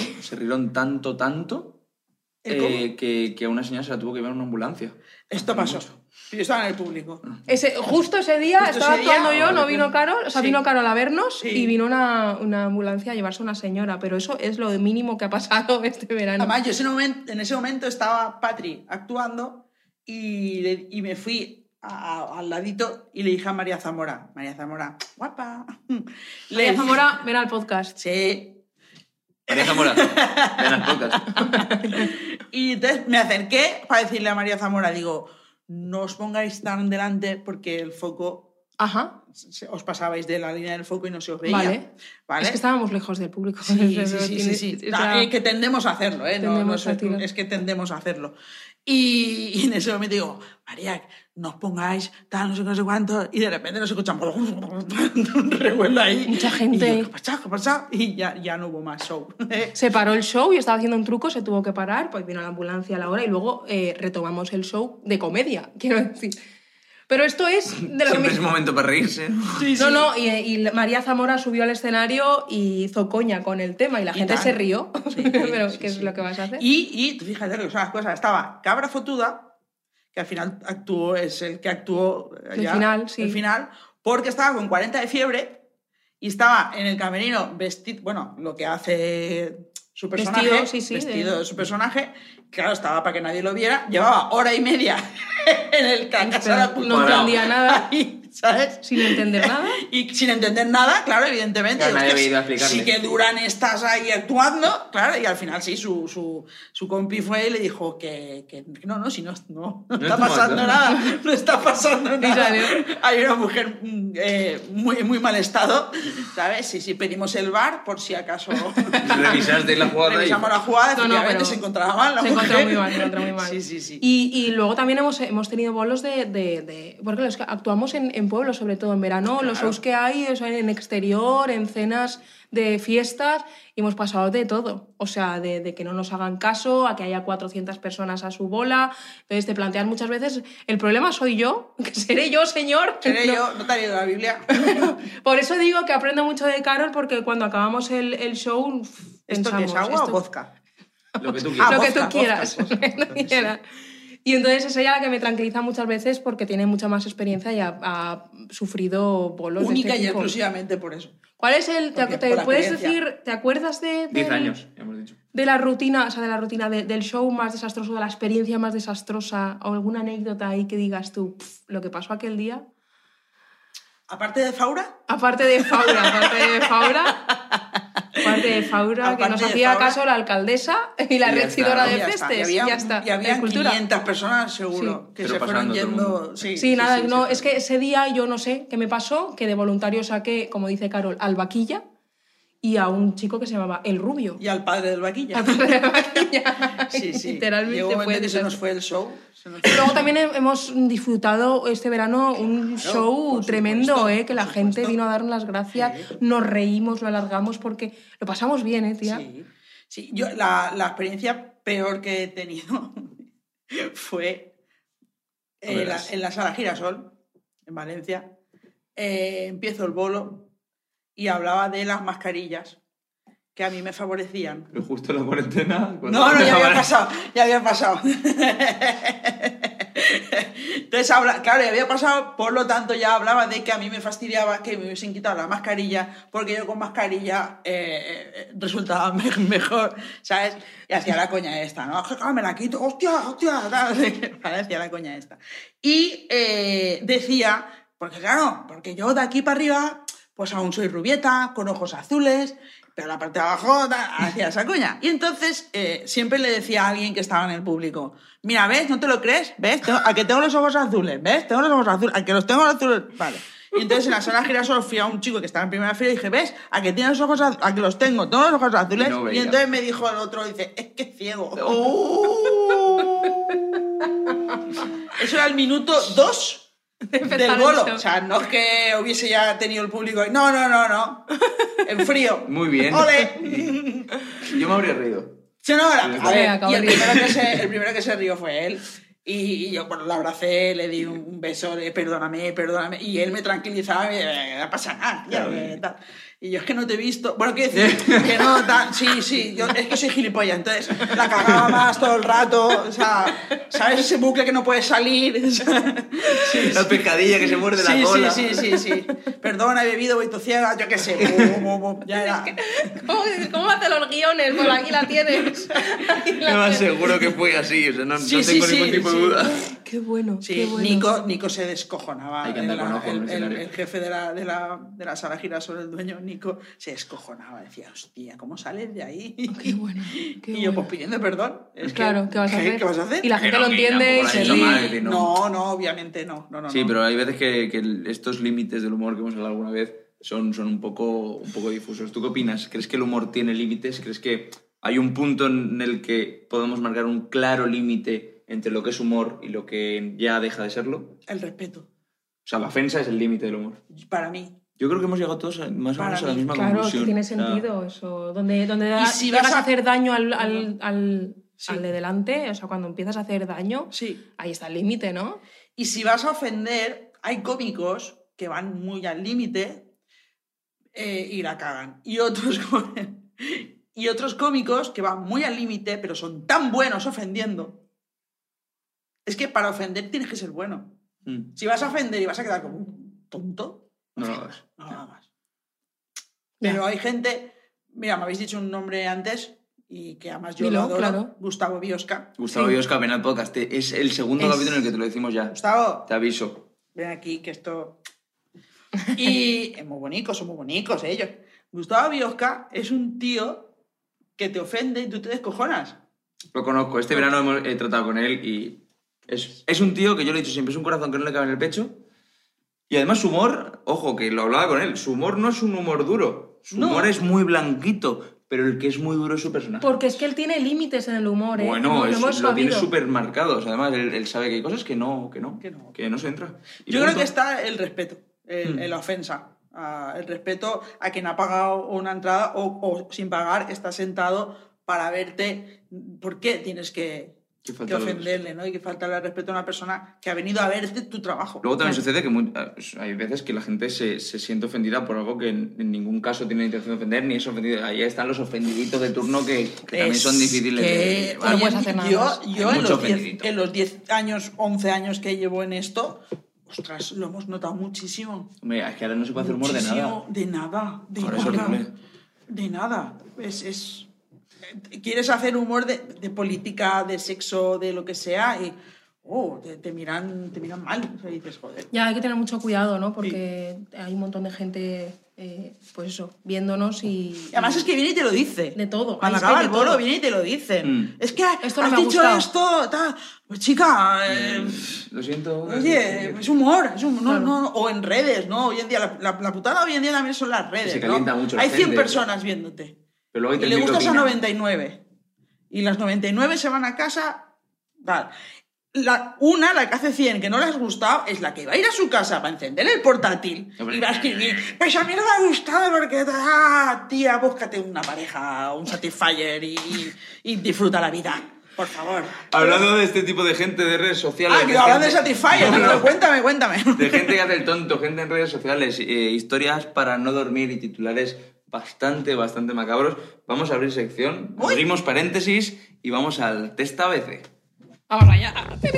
es. tanto, ¿El cómo? que a una señora se la tuvo que llevar en una ambulancia. Esto pasó. Yo estaba en el público. Justo ese día Justo estaba ese día, actuando yo, vale, no vino Carol, o sea, Sí. vino Carol a vernos Sí. y vino una ambulancia a llevarse a una señora, pero eso es lo mínimo que ha pasado este verano. Además, yo en ese momento estaba Patri actuando y me fui al ladito y le dije a María Zamora, guapa. María Zamora, ven al podcast. Sí. María Zamora, ven al podcast. Y entonces me acerqué para decirle a María Zamora, digo, no os pongáis tan delante porque el foco, Ajá, os pasabais de la línea del foco y no se os veía. vale. Es que estábamos lejos del público. Sí. Que tendemos a hacerlo, ¿eh? Es que tendemos a hacerlo. Y en ese momento digo, María, no os pongáis tal, no sé cuánto. Y de repente nos escuchamos un revuelo ahí. Mucha gente. Y yo, ¿qué ha pasado? Y ya no hubo más show. Se paró el show y estaba haciendo un truco, se tuvo que parar, pues vino la ambulancia a la hora y luego retomamos el show de comedia, quiero decir. Pero esto es de lo Siempre que es momento para reírse. No, y María Zamora subió al escenario y hizo coña con el tema y la gente tal. se rió. Sí, Pero sí, ¿qué es sí. lo que vas a hacer? Y tú fíjate lo que son las cosas. Estaba Cabra Fotuda, que al final es el que actuó El final, sí. el final, porque estaba con 40 de fiebre y estaba en el camerino vestido, bueno, lo que hace su personaje, Vestido, de su personaje, claro, estaba para que nadie lo viera, llevaba hora y media en la casa de la cultura. No entendía nada. Ahí, ¿sabes? Sin entender nada. Y sin entender nada, claro, evidentemente. Claro, nadie Hostia, había ido a explicarle. sí que duran estas ahí actuando, claro, y al final sí, su compi fue y le dijo que no, si no está pasando nada, no está pasando nada. salió. Hay una mujer muy mal estado, ¿sabes? Sí, pedimos el bar por si acaso. Revisaste la jugada y... Revisamos la jugada, No, efectivamente pero se encontraba mal la se mujer. encontró muy mal. Sí. Y luego también hemos tenido bolos de porque los que actuamos en pueblos, sobre todo en verano, los shows que hay, o sea, en exterior, en cenas de fiestas, y hemos pasado de todo. O sea, de que no nos hagan caso, a que haya 400 personas a su bola. Entonces te planteas muchas veces, el problema soy yo, que seré yo, señor. Seré No. yo, no te ha leído la Biblia. Por eso digo que aprendo mucho de Carol, porque cuando acabamos el show, ¿Esto qué es, pensamos, agua o esto- vodka? Lo que tú quieras. lo que vodka, tú quieras. vodka, Lo que tú quieras. Y entonces es ella la que me tranquiliza muchas veces porque tiene mucha más experiencia y ha sufrido bolos Única de este y tipo. exclusivamente por eso. ¿Cuál es el...? Porque ¿Te por la puedes experiencia. decir, te acuerdas de 10 años, ya hemos dicho. de la rutina, o sea, de la rutina del show más desastroso, de la experiencia más desastrosa, o alguna anécdota ahí que digas tú, lo que pasó aquel día? Aparte de Faura, Aparte de Faura, que nos Aparte de hacía Faura. caso la alcaldesa y la Y ya regidora está, de y ya está. festes. Y había, ya está. y había de cultura. 500 personas seguro que Pero se fueron pasando todo el yendo. mundo. Sí, nada, no, es que ese día yo no sé qué me pasó, que de voluntario saqué, como dice Carol, albaquilla y a un chico que se llamaba El Rubio. Y al padre del vaquilla. Al padre de la vaquilla. Sí, sí. Literalmente Llegó un momento fue que se nos desastre. fue el show. Luego también hemos disfrutado este verano un Claro, show por tremendo, supuesto, que la por gente supuesto. vino a darnos las gracias, Sí. nos reímos, lo alargamos porque lo pasamos bien, tía. Sí, sí. Yo, la experiencia peor que he tenido fue verás. en la sala Girasol, en Valencia. Empiezo el bolo y hablaba de las mascarillas que a mí me favorecían. Pero justo en la cuarentena... No, ya había pasado, ya había pasado. Entonces, claro, ya había pasado, por lo tanto ya hablaba de que a mí me fastidiaba que me hubiesen quitado la mascarilla, porque yo con mascarilla resultaba mejor, ¿sabes? Y hacía la coña esta, ¿no? Ah, me la quito, hostia, hacía la coña esta. Y decía, porque claro, porque yo de aquí para arriba, pues aún soy rubieta, con ojos azules, pero la parte de abajo hacía esa coña. Y entonces siempre le decía a alguien que estaba en el público, mira, ¿ves? ¿No te lo crees? ¿Ves? ¿A que tengo los ojos azules? ¿Ves? Tengo los ojos azules. ¿A que los tengo azules? Vale. Y entonces en la sala Girasol fui a un chico que estaba en primera fila y dije, ¿ves? ¿A que tienes los ojos azules? ¿A que los tengo los ojos azules? Y no veía. Y entonces me dijo el otro, dice, es que es ciego. Eso era el minuto 2 empezar del el bolo. show. O sea, no es que hubiese ya tenido el público. No. En frío. Muy bien. ¡Ole! Yo me habría reído. Sí, no, a Sí, ver, acabo y el de primero que se rió fue él. Y yo, bueno, lo abracé, le di un beso, perdóname. Y él me tranquilizaba y me decía, no pasa nada, tal. Y yo, es que no te he visto. Bueno, quiero decir, que no, tal. Sí, yo es que soy gilipollas, entonces la cagaba más todo el rato. O sea, ¿sabes ese bucle que no puedes salir? Sí, La pescadilla que se muerde la cola. Sí. Perdona, he bebido, voy ciega, yo qué sé. Ya era. ¿Cómo hace los guiones? Pues aquí la tienes. Aquí la No, tienes. seguro que fue así, o sea, no Sí, tengo sí, ningún tipo de sí. duda. Qué bueno, Sí, qué bueno. Nico se descojonaba. Hay que andar con ojo en el escenario. El jefe de la sala Girasol, el dueño, Nico, se descojonaba. Decía, hostia, ¿cómo sales de ahí? Qué bueno, qué Y yo, bueno. pues pidiendo perdón. Es Claro, ¿qué vas a hacer? ¿Qué vas a hacer? Y la gente Pero lo que entiende y tampoco se la he hecho ríe. mal, que No, obviamente no. Sí, pero hay veces que estos límites del humor que hemos hablado alguna vez son un poco difusos. ¿Tú qué opinas? ¿Crees que el humor tiene límites? ¿Crees que hay un punto en el que podemos marcar un claro límite entre lo que es humor y lo que ya deja de serlo? El respeto, O sea, la ofensa es el límite del humor. para mí. Yo creo que hemos llegado todos más o menos a la Para mí, misma Claro, conclusión. que tiene O sea, sentido eso. Donde Y si llegas vas a a- hacer daño al Sí. de delante, o sea, cuando empiezas a hacer daño, Sí. ahí está el límite, ¿no? Y si vas a ofender, hay cómicos que van muy al límite y la cagan. Y otros cómicos que van muy al límite, pero son tan buenos ofendiendo. Es que para ofender tienes que ser bueno. Si vas a ofender y vas a quedar como un tonto, no lo hagas. no lo hagas. Pero Ya. hay gente, mira, me habéis dicho un nombre antes y que además yo Dilo, lo adoro, claro. Gustavo Biosca. Gustavo Sí. Biosca, ven al podcast. Es el segundo Es- capítulo en el que te lo decimos ya. Gustavo, Te aviso. ven aquí que esto... Y es muy bonito, son muy bonitos ellos. Gustavo Biosca es un tío que te ofende y tú te descojonas. Lo conozco. Este verano he tratado con él y es un tío que yo le he dicho siempre, es un corazón que no le cabe en el pecho. Y además su humor, ojo, que lo hablaba con él, su humor no es un humor duro. Su No. humor es muy blanquito, pero el que es muy duro es su personaje. Porque es que él tiene límites en el humor, ¿eh? Bueno, Lo hemos lo tiene sabido. súper marcados. Además, él sabe que hay cosas que no se entra. Y Yo creo punto. que está el respeto, en la ofensa. El respeto a quien ha pagado una entrada o sin pagar está sentado para verte. ¿Por qué tienes que ofenderle, ¿no? Y que faltarle el respeto a una persona que ha venido a verte tu trabajo. Luego también sucede que hay veces que la gente se siente ofendida por algo que en ningún caso tiene la intención de ofender, ni es ofendido. Ahí están los ofendiditos de turno que también son difíciles de que no puedes hacer nada más. Yo Hay en mucho los 10 ofendidito. en los 10 años, 11 años que llevo en esto, ostras, lo hemos notado muchísimo. Hombre, es que ahora no se puede hacer humor de nada. De Por eso nada. horrible. De nada. Quieres hacer humor de política, de sexo, de lo que sea, y te miran mal. O sea, dices, joder. Ya hay que tener mucho cuidado, ¿no? Porque hay un montón de gente pues eso, viéndonos Y además es que viene y te lo dice. De todo. Cuando Ahí es que acaba de el bolo todo. viene y te lo dicen. Es que Esto no has me ha dicho gustado. esto, tal. Pues chica, Lo siento. oye, es humor. Claro. O en redes, ¿no? Hoy en día, la putada hoy en día también son las redes, Se ¿no? calienta mucho la Hay 100 gente. personas viéndote. Pero luego hay Y le 3.000 gustas a opinan. 99. Y las 99 se van a casa. Tal. La que hace 100 que no le has gustado es la que va a ir a su casa para encender el portátil Hombre. y va a escribir: pues a mí no me ha gustado porque, tía, búscate una pareja, un Satisfyer y disfruta la vida, por favor. Hablando de este tipo de gente de redes sociales... Que hablan de gente- Satisfyer, No, no. pero cuéntame. De gente que hace el tonto, gente en redes sociales, historias para no dormir y titulares bastante macabros. Vamos a abrir sección, Uy. abrimos paréntesis y vamos al test ABC. Vamos allá.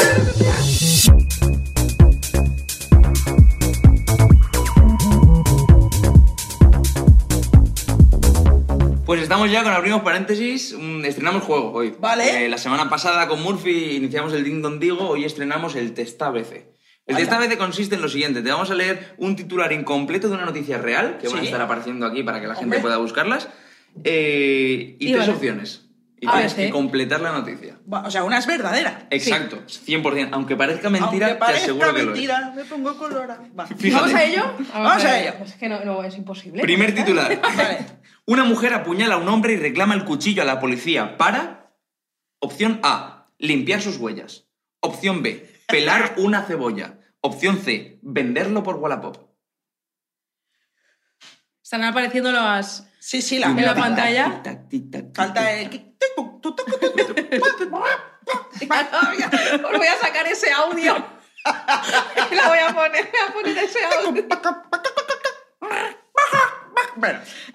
Pues estamos ya con abrimos paréntesis, estrenamos juego hoy. Vale. La semana pasada con Murphy iniciamos el Ding Dong Digo, hoy estrenamos el test ABC. El test ABC consiste en lo siguiente: te vamos a leer un titular incompleto de una noticia real, que van a Sí. estar apareciendo aquí para que la gente Hombre. pueda buscarlas, y tres vale. opciones. Y A tienes ver, que completar la noticia. O sea, una es verdadera. Exacto, 100%. Aunque parezca mentira, Aunque parezca te aseguro que mentira, me pongo colorado. Va. Fíjate. ¿Vamos a ello? Vamos a ello. Es que no, es imposible. Primer titular. Vale. Una mujer apuñala a un hombre y reclama el cuchillo a la policía para... Opción A, limpiar sus huellas. Opción B, pelar una cebolla. Opción C, venderlo por Wallapop. Están apareciendo las... Sí, En la pantalla. Tic-tac, tic-tac, Falta tic-tac. el... Os voy a sacar ese audio. La voy a poner ese audio. Bueno,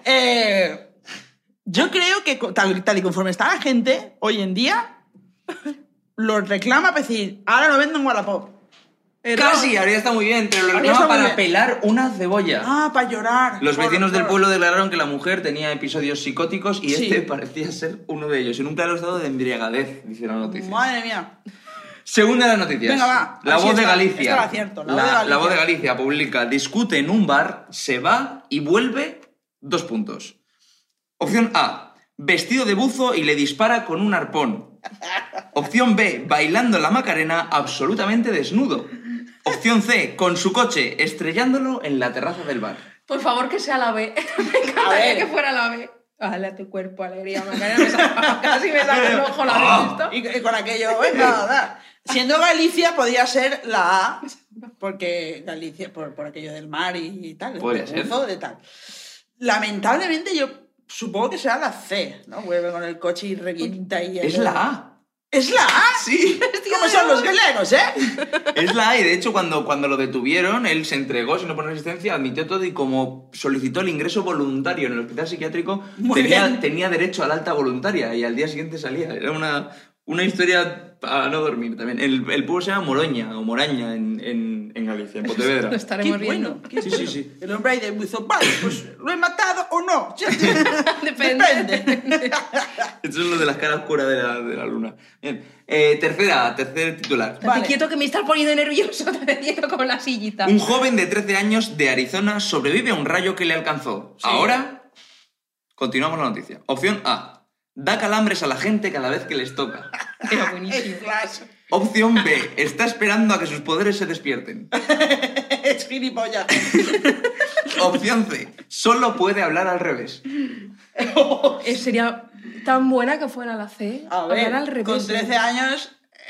yo creo que tal y conforme está la gente, hoy en día, lo reclama para decir: ahora lo vendo en Wallapop. Casi, ahora ya está muy bien, pero lo Ahora ya reclama está muy para bien. pelar una cebolla. Ah, para llorar. Los vecinos del Por- pueblo declararon que la mujer tenía episodios psicóticos y Sí. este parecía ser uno de ellos, en un claro estado de embriagadez, dice la noticia. Madre mía. Segunda de las noticias. Venga, va. La Así voz de está. Galicia. Esta la acierto, la voz de La Galicia. voz de Galicia publica: discute en un bar, se va y vuelve, 2 puntos. Opción A, vestido de buzo y le dispara con un arpón. Opción B, bailando la Macarena absolutamente desnudo. Opción C, con su coche estrellándolo en la terraza del bar. Por favor, que sea la B. Me A encantaría ver. que fuera la B. Dale a tu cuerpo alegría, Macarena. Casi me saca el ojo, ¿la habéis visto? Y con aquello, venga, da. Siendo Galicia, podría ser la A, porque Galicia, por aquello del mar y tal. Podría el ser. buzo de tal. Lamentablemente, yo supongo que será la C, ¿no? Vuelve con el coche y revienta y... Es la A. ¿Es la A? Sí. ¿Cómo son los galegos, Es la A y de hecho cuando lo detuvieron, él se entregó sin oponer resistencia, admitió todo y como solicitó el ingreso voluntario en el hospital psiquiátrico, Muy bien. tenía derecho a la alta voluntaria y al día siguiente salía. Era una historia para no dormir también. El pueblo se llama Moroña o Moraña en Galicia, en Pontevedra. Lo estaremos Qué viendo. bueno, qué Sí, bueno. sí, sí. El hombre ahí de buzo, vale, pues ¿lo he matado o no? Depende. Esto es lo de las caras oscuras de la luna. Bien. Tercer titular. Estate Vale. quieto que me estás poniendo nervioso. Estate quieto con la sillita. Un joven de 13 años de Arizona sobrevive a un rayo que le alcanzó. Sí. Ahora, continuamos la noticia. Opción A. Da calambres a la gente cada vez que les toca. Era buenísimo. Es flash. Opción B. Está esperando a que sus poderes se despierten. Es gilipollas. Opción C. Solo puede hablar al revés. Sería tan buena que fuera la C. A ver, hablar al revés. con 13 años,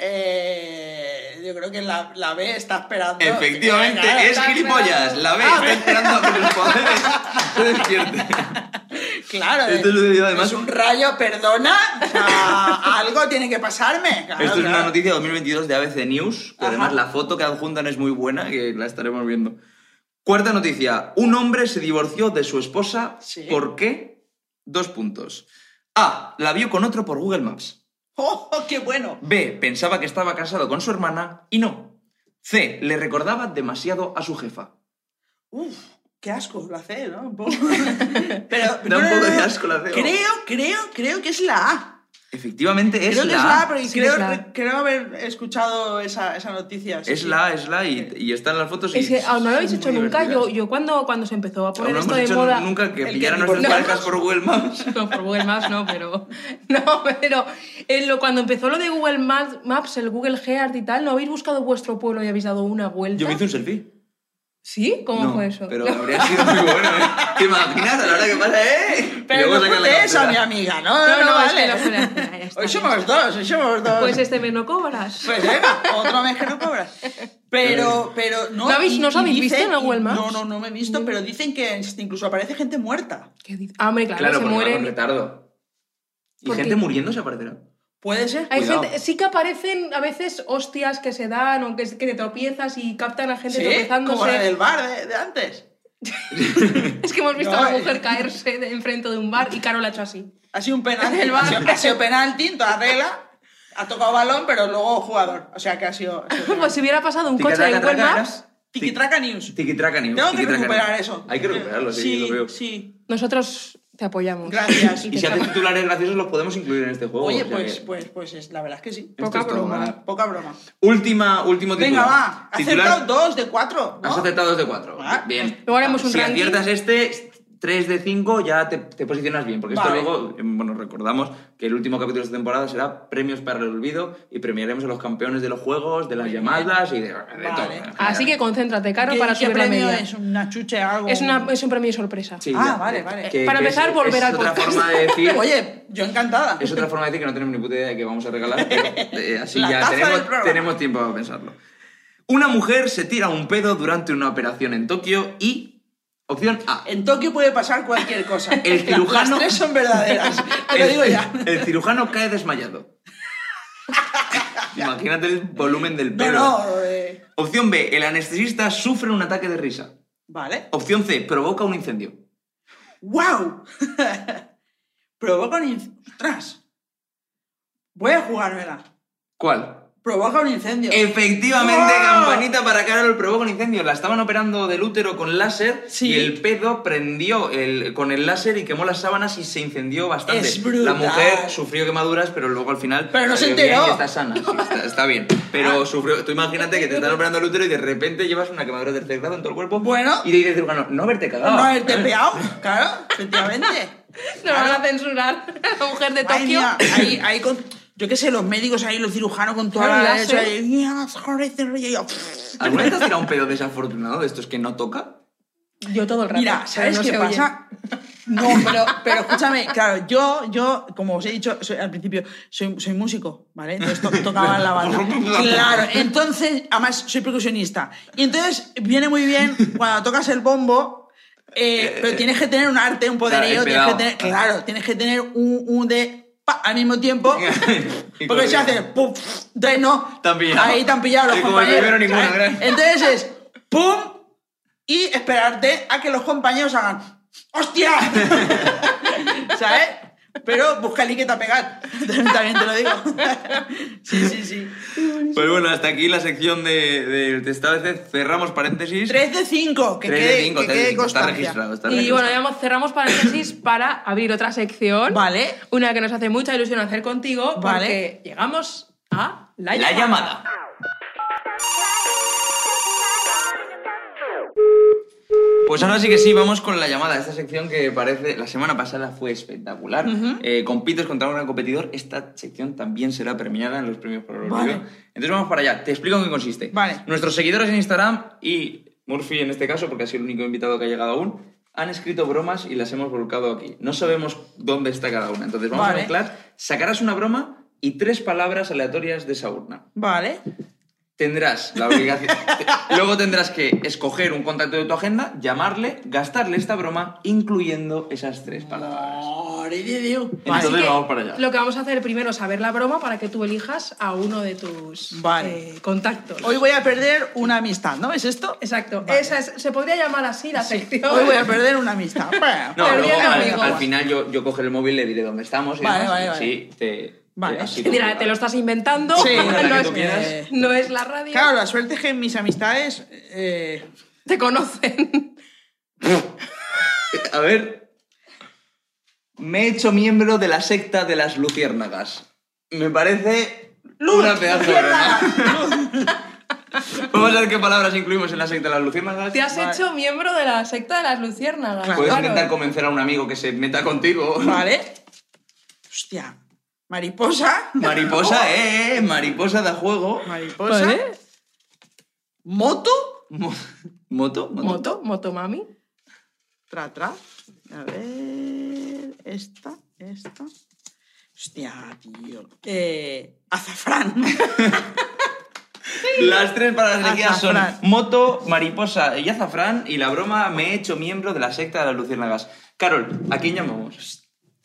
yo creo que la B está esperando. Efectivamente, Claro, es está gilipollas. La B está esperando a que sus poderes se despierten. Claro, Esto sucedió además. es un rayo, perdona. O sea, algo tiene que pasarme. Claro, Esto es claro. una noticia de 2022 de ABC News, que Ajá. además la foto que adjuntan es muy buena, que la estaremos viendo. Cuarta noticia. Un hombre se divorció de su esposa. Sí. ¿Por qué? 2 puntos. A. La vio con otro por Google Maps. ¡Oh, qué bueno! B. Pensaba que estaba casado con su hermana y no. C. Le recordaba demasiado a su jefa. Uf, qué asco la C, ¿no? Un poco. Pero, Da un poco de asco la C, ¿o? Creo que es la A. Efectivamente es Creo que es la A. la, porque Sí, es la. creo haber escuchado esa noticia. Sí, Es sí. la y están las fotos. Es que aún no lo habéis son hecho muy nunca. divertidas. Yo cuando se empezó a poner Aún no esto hemos de hecho moda... nunca que El pillaran que nuestras tipo- parejas por Google Maps. No, por Google Maps no, pero... No, pero cuando empezó lo de Google Maps, el Google Earth y tal, ¿no habéis buscado vuestro pueblo y habéis dado una vuelta? Yo me hice un selfie. ¿Sí? ¿Cómo No, fue eso? pero habría sido muy bueno, ¿eh? ¿Te imaginas a la hora que pasa, Y Pero luego no sacan la fue esa, captura. mi amiga. No, No, es vale. que no fue la- ya está, Hoy ya somos está. dos. Pues este mes no cobras. Pues venga, otro mes que no cobras. Pero no. ¿No os habéis visto en Google Maps? No me he visto, pero dicen que incluso aparece gente muerta. ¿Qué dices? Ah, hombre, claro, Claro, se porque va con mueren. retardo. ¿Y ¿Por gente qué? muriendo se aparecerá? ¿Puede ser? Hay Cuidado. gente, sí que aparecen a veces hostias que se dan o que te tropiezas y captan a gente Sí, tropezándose. como la del bar de antes. Es que hemos visto No, a una mujer caerse enfrente de un bar y Caro la ha hecho así. Ha sido un penalti. El bar. Ha sido penalti en toda regla. Ha tocado balón, pero luego jugador. O sea que ha sido Pues si hubiera pasado un coche de Google Tiquitaca, Maps, Tiki-Traca News. Tiquitraca News. Tengo que tiquitraca recuperar news. eso. Hay que recuperarlo, sí, lo veo. Sí. nosotros te apoyamos. Gracias. Y Y te si haces chapa- titulares graciosos los podemos incluir en este juego. Oye, o sea pues la verdad es que sí. Esto Poca es todo broma. nada. Poca broma. Último titular. Venga, va. Has Titular- acertado 2 de 4. ¿no? Has acertado 2 de 4. Ah, Bien. Luego haremos un si ranking. aciertas este, 3 de 5 ya te posicionas bien. Porque esto Vale. luego, bueno, recordamos que el último capítulo de esta temporada será premios para el olvido y premiaremos a los campeones de los juegos, de las llamadas y de todo. Así que concéntrate, Caro, ¿Qué, para qué subir la premio media. es? ¿Una chuche algo? Es un premio sorpresa. Sí, Ah, ya. vale. Para empezar, volver al es otra podcast. forma de decir... Oye, yo encantada. Es otra forma de decir que no tenemos ni puta idea de qué vamos a regalar, pero así La ya taza del programa. tenemos tiempo para pensarlo. Una mujer se tira un pedo durante una operación en Tokio y... Opción A. En Tokio puede pasar cualquier cosa. El cirujano- Las 3 son verdaderas. Te lo digo ya. El cirujano cae desmayado. Imagínate el volumen del No, pedo. no. Opción B. El anestesista sufre un ataque de risa. Vale. Opción C. Provoca un incendio. ¡Wow! Provoca un incendio. ¡Ostras! Voy a jugármela. ¿Cuál? Provoca un incendio. Efectivamente, ¡Oh! campanita para Carol, provoca un incendio. La estaban operando del útero con láser Sí. y el pedo prendió con el láser y quemó las sábanas y se incendió bastante. Es brutal. La mujer sufrió quemaduras, pero luego al final Pero no se salió bien enteró. y está sana. Sí, está bien. Pero sufrió. Tú imagínate que te están operando el útero y de repente llevas una quemadura de tercer grado en todo el cuerpo. Bueno. Y te dice el cirujano, no haberte cagado. No haberte peado. Claro, efectivamente. Nos van a censurar a la mujer de Madre Tokio. mía, ahí con... Yo qué sé, los médicos ahí, los cirujanos con toda Claro, la... láser. ¿Alguna vez te has tirado un pedo desafortunado de estos que no toca? Yo todo el rato. Mira, pero ¿sabes no qué se oye. pasa? No, pero escúchame, claro, yo, como os he dicho al principio, soy músico, ¿vale? Entonces tocaba en la banda. Claro, entonces, además soy percusionista. Y entonces viene muy bien cuando tocas el bombo, pero tienes que tener un arte, un poderío, Claro, tienes que pegado. tener, claro, tienes que tener un de... pa al mismo tiempo, Y porque se corriendo. hace pum, entonces no, Te han pillado. ahí te han pillado los Sí, como el compañeros. primero ninguna, ¿sabes? ¿verdad? Entonces es pum y esperarte a que los compañeros hagan ¡hostia! ¿Sabes? Pero busca el que te pegar. También te lo digo. Sí. Pues bueno, hasta aquí la sección de esta vez cerramos paréntesis. 3 de 5, que 3 de quede, 5, que quede está constancia. registrado. Está Y registrado. bueno, ya cerramos paréntesis para abrir otra sección. Vale. Una que nos hace mucha ilusión hacer contigo. Porque Vale. llegamos a la La llamada. Pues ahora sí que sí, vamos con la llamada. Esta sección que parece, la semana pasada fue espectacular. Compites contra un gran competidor. Esta sección también será premiada en los premios por el Vale. Olvido. Entonces vamos para allá. Te explico en qué consiste. Vale. Nuestros seguidores en Instagram y Murphy en este caso, porque ha sido el único invitado que ha llegado aún, han escrito bromas y las hemos volcado aquí. No sabemos dónde está cada una. Entonces vamos Vale. a mezclar. Sacarás una broma y 3 palabras aleatorias de esa urna. Vale. Tendrás la obligación. Luego tendrás que escoger un contacto de tu agenda, llamarle, gastarle esta broma, incluyendo esas 3 palabras. Madre de Dios. Entonces Así que vamos para allá. Lo que vamos a hacer primero es saber la broma para que tú elijas a uno de tus Vale. contactos. Hoy voy a perder una amistad, ¿no? ¿Es esto? Exacto. Vale. Esa se podría llamar así la sección. Hoy voy a perder una amistad. Bueno, No, Perdí luego a amigos. al final yo cogeré el móvil y le diré dónde estamos y Vale, demás, vale, y vale. así Vale. así Mira, te lo estás inventando. Sí, la que no, tú es, quieras. no es la radio. Claro, la suerte es que mis amistades... Te conocen. A ver. Me he hecho miembro de la secta de las luciérnagas. Me parece una pedazo de broma. Vamos a ver qué palabras incluimos en la secta de las luciérnagas. Te has hecho miembro de la secta de las luciérnagas. Puedes claro. intentar convencer a un amigo que se meta contigo. Vale. Hostia. Mariposa. Mariposa, mariposa da juego. Mariposa. Vale. Moto. ¿Moto? Motomami. Tra. A ver. Esta. Hostia, tío. Azafrán. Las tres palabras elegidas son Azafrán. moto, mariposa y azafrán. Y la broma, me he hecho miembro de la secta de las luciérnagas. Carol, ¿a quién llamamos?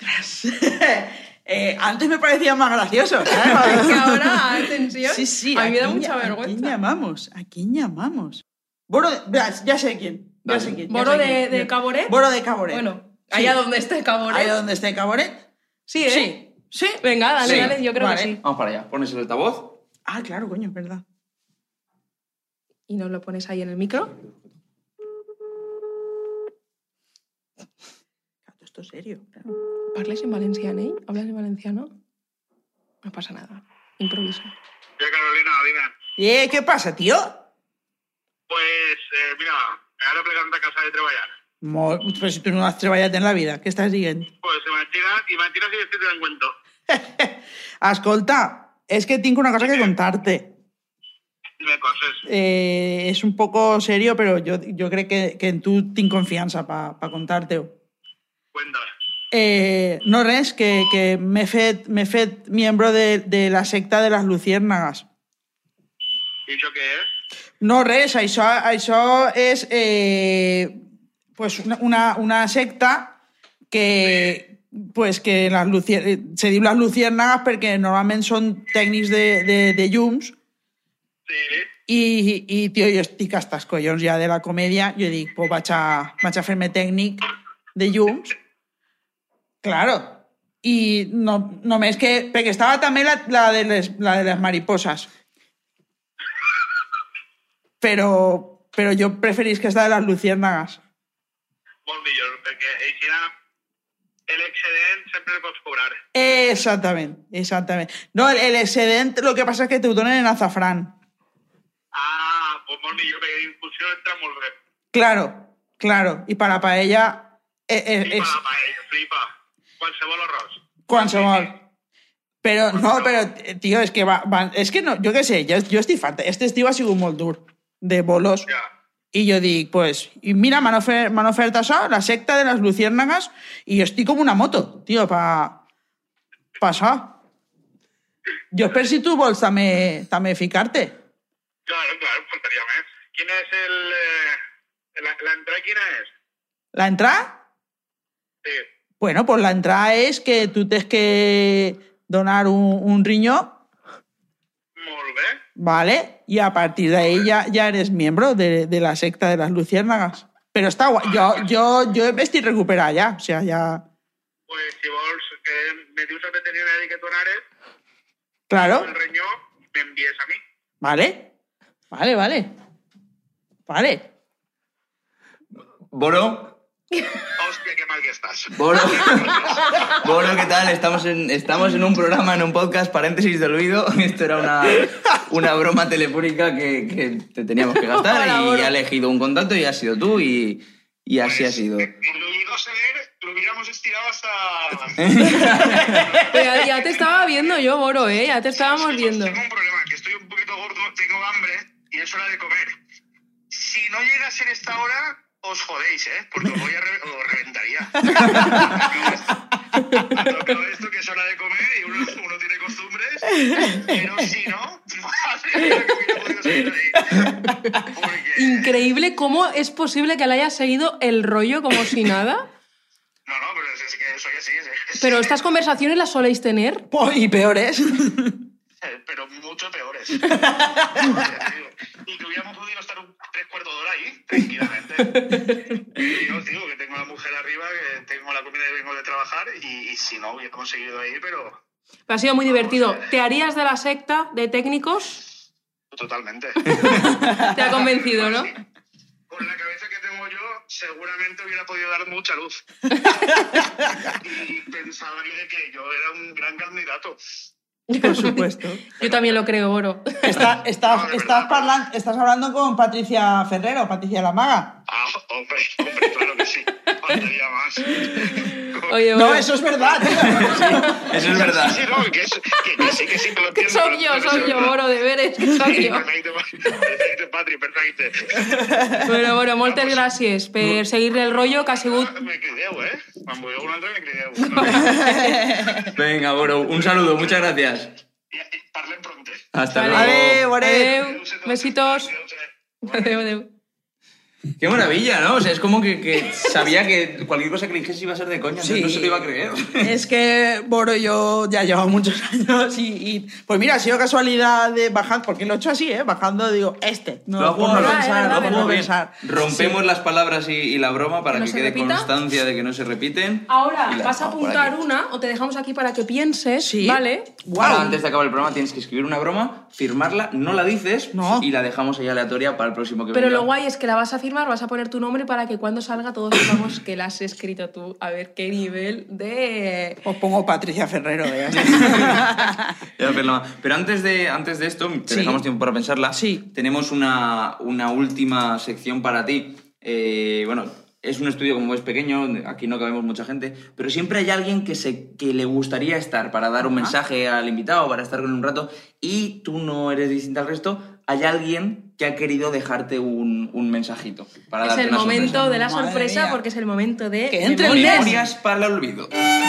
Antes me parecía más gracioso. Es que ahora, atención, Sí. a mí me da ¿a quién mucha ¿A quién vergüenza. llamamos? ¿A quién llamamos? Boro ya sé quién. Ya Vale. sé quién. ¿Boro de Caboret? Boro de Caboret. Bueno, Sí. allá donde esté Caboret. Ahí donde esté Caboret. Sí, ¿eh? Sí. Venga, dale, Sí. dale, yo creo Vale. que sí. Vamos para allá. Pones el altavoz. Ah, claro, coño, es verdad. Y nos lo pones ahí en el micro. Claro, esto es serio. Claro. ¿Parles en valenciano, eh? ¿Hablas en valenciano? No pasa nada. Improviso. Ja, Carolina, dime. ¿Qué pasa, tío? Pues, mira, ara plegant de casa de treballar. Pero si tú no has trabajado en la vida, ¿qué estás diciendo? Pues mentira si te dan cuento. Escolta, es que tengo una cosa que contarte. Dime coses. Es un poco serio, pero yo creo que en tu tinc confiança para contarte-ho. Cuéntame. No res, que m'he fet miembro de la secta de les luciérnagas. I això què és? No res, això és pues una secta que se diu les luciérnagas perquè normalment són tècnics de llums Sí. i tio, jo estic hasta els collons ja de la comèdia, jo dic, pues vaig a fer-me tècnic de llums. Claro. I no, només que... Perquè estava també la de les mariposas. Però jo preferís que esta de les luciérnagas. Molt millor, perquè així l'excedent sempre el pots cobrar. Exactament. No, el excedent, lo que pasa es que te ho donen en azafrán. Ah, pues molt millor, perquè l'infusió entra molt bé. Claro. I per la paella Flipa, flipa. Qualsevol arròs. qualsevol. Però, tio, és que és que no, jo què sé, jo estic farta. Este estiu ha sigut molt dur, de bolos. Ja. I jo dic, pues, i mira, m'han ofert això, la secta de les luciérnagas, i jo estic com una moto, tio, pa això. Jo espero si tu vols també ficar-te. Claro, faltaria més. Quin és l'entrada quina és? La entrada? Sí. Bueno, pues la entrada es que tú tienes que donar un riñón, Molt bé. ¿vale? Y a partir de ahí ya eres miembro de la secta de las luciérnagas. Pero está guay. Yo estoy recuperada ya. O sea, ya... Pues si vols que me dius al veterinari que donares Claro. el renyó, m'envies a mi. Vale. Boro. Hòstia, que mal que estàs. Boro, ¿qué tal? Estamos en un programa, en un podcast, paréntesis del oído. Esto era una broma telefónica que te teníamos que gastar. Hola, Boro. Y ha elegido un contacto y has sido tú y así ha sido. Lo ido a saber, lo hubiéramos estirado hasta... Pero ya te estaba viendo yo, Boro, ¿eh? Ya te estábamos viendo. Tengo un problema, que estoy un poquito gordo, tengo hambre y es hora de comer. Si no llega a ser esta hora, os jodéis, ¿eh? Porque os reventaría. Acabo esto que es hora de comer y uno tiene costumbres, pero si no, madre mía, que hubiera podido salir de ahí. Porque... Increíble cómo es posible que le hayas seguido el rollo como si nada. No, pero es que soy así. Pero estas conversaciones las soléis tener. Pues, y peores. Pero mucho peores. Y que hubiéramos podido estar un 3/4 de hora ahí, tranquilamente. Y yo digo que tengo a la mujer arriba, que tengo la comida y vengo de trabajar, y si no, hubiéramos seguido ahí, pero... Ha sido muy divertido. ¿Te harías de la secta de técnicos? Totalmente. Te ha convencido, ¿no? Con la cabeza que tengo yo, seguramente hubiera podido dar mucha luz. Y pensaba que yo era un gran candidato. Por supuesto. Yo también lo creo, Oro. Estás hablando con Patricia Ferrero, Patricia la Maga. Ah, hombre, claro que sí. Faltaría más. Oye, No, Oro. eso es verdad, tío. Eso es verdad. Sí, no, que sí, que lo entiendo. Soy yo, Oro, deberes, que soy Sí, yo. perfecte, Patri, perfecte. Bueno, moltes gràcies per seguir-li el rollo, que ha sigut... Me crideu, Quan vulgueu un altre, me crideu. Venga, Boro, un saludo, muchas gracias. Parlem pronto. Hasta Vale. luego. Adeu, besitos. Adeu. Qué maravilla, ¿no? O sea, es como que sabía que cualquier cosa que le dijese iba a ser de coña, entonces Sí. no se lo iba a creer. Es que, Boro, yo ya llevo muchos años y pues mira, ha sido casualidad de bajar, porque lo he hecho así, bajando, digo, no Lo ha jugado por no bien, pensar, lo ha no por jugado no bien. pensar. Rompemos las palabras y la broma para ¿Que no que se quede repita? constancia de que no se repiten. Ahora Y la vas a dejamos por apuntar aquí. una o te dejamos aquí para que pienses, Sí. ¿vale? Ahora, antes de acabar el programa, tienes que escribir una broma, firmarla, no la dices No. y la dejamos ahí aleatoria para el próximo que Pero venga. lo guay es que la vas a firmar, vas a poner tu nombre para que cuando salga todos sepamos que la has escrito tú. A ver qué nivel de... Os pongo Patricia Ferrero, ya Ya, pero antes de esto, te Sí. dejamos tiempo para pensarla. Sí. Tenemos una última sección para ti. Bueno, es un estudio como es pequeño, aquí no cabemos mucha gente, pero siempre hay alguien que le gustaría estar para dar un mensaje al invitado, para estar con él un rato, y tú no eres distinta al resto. Hay alguien que ha querido dejarte un mensajito para Es darte el una momento sorpresa. de la Madre sorpresa mía. porque es el momento de... Que entre el memorias. Memorias para el olvido.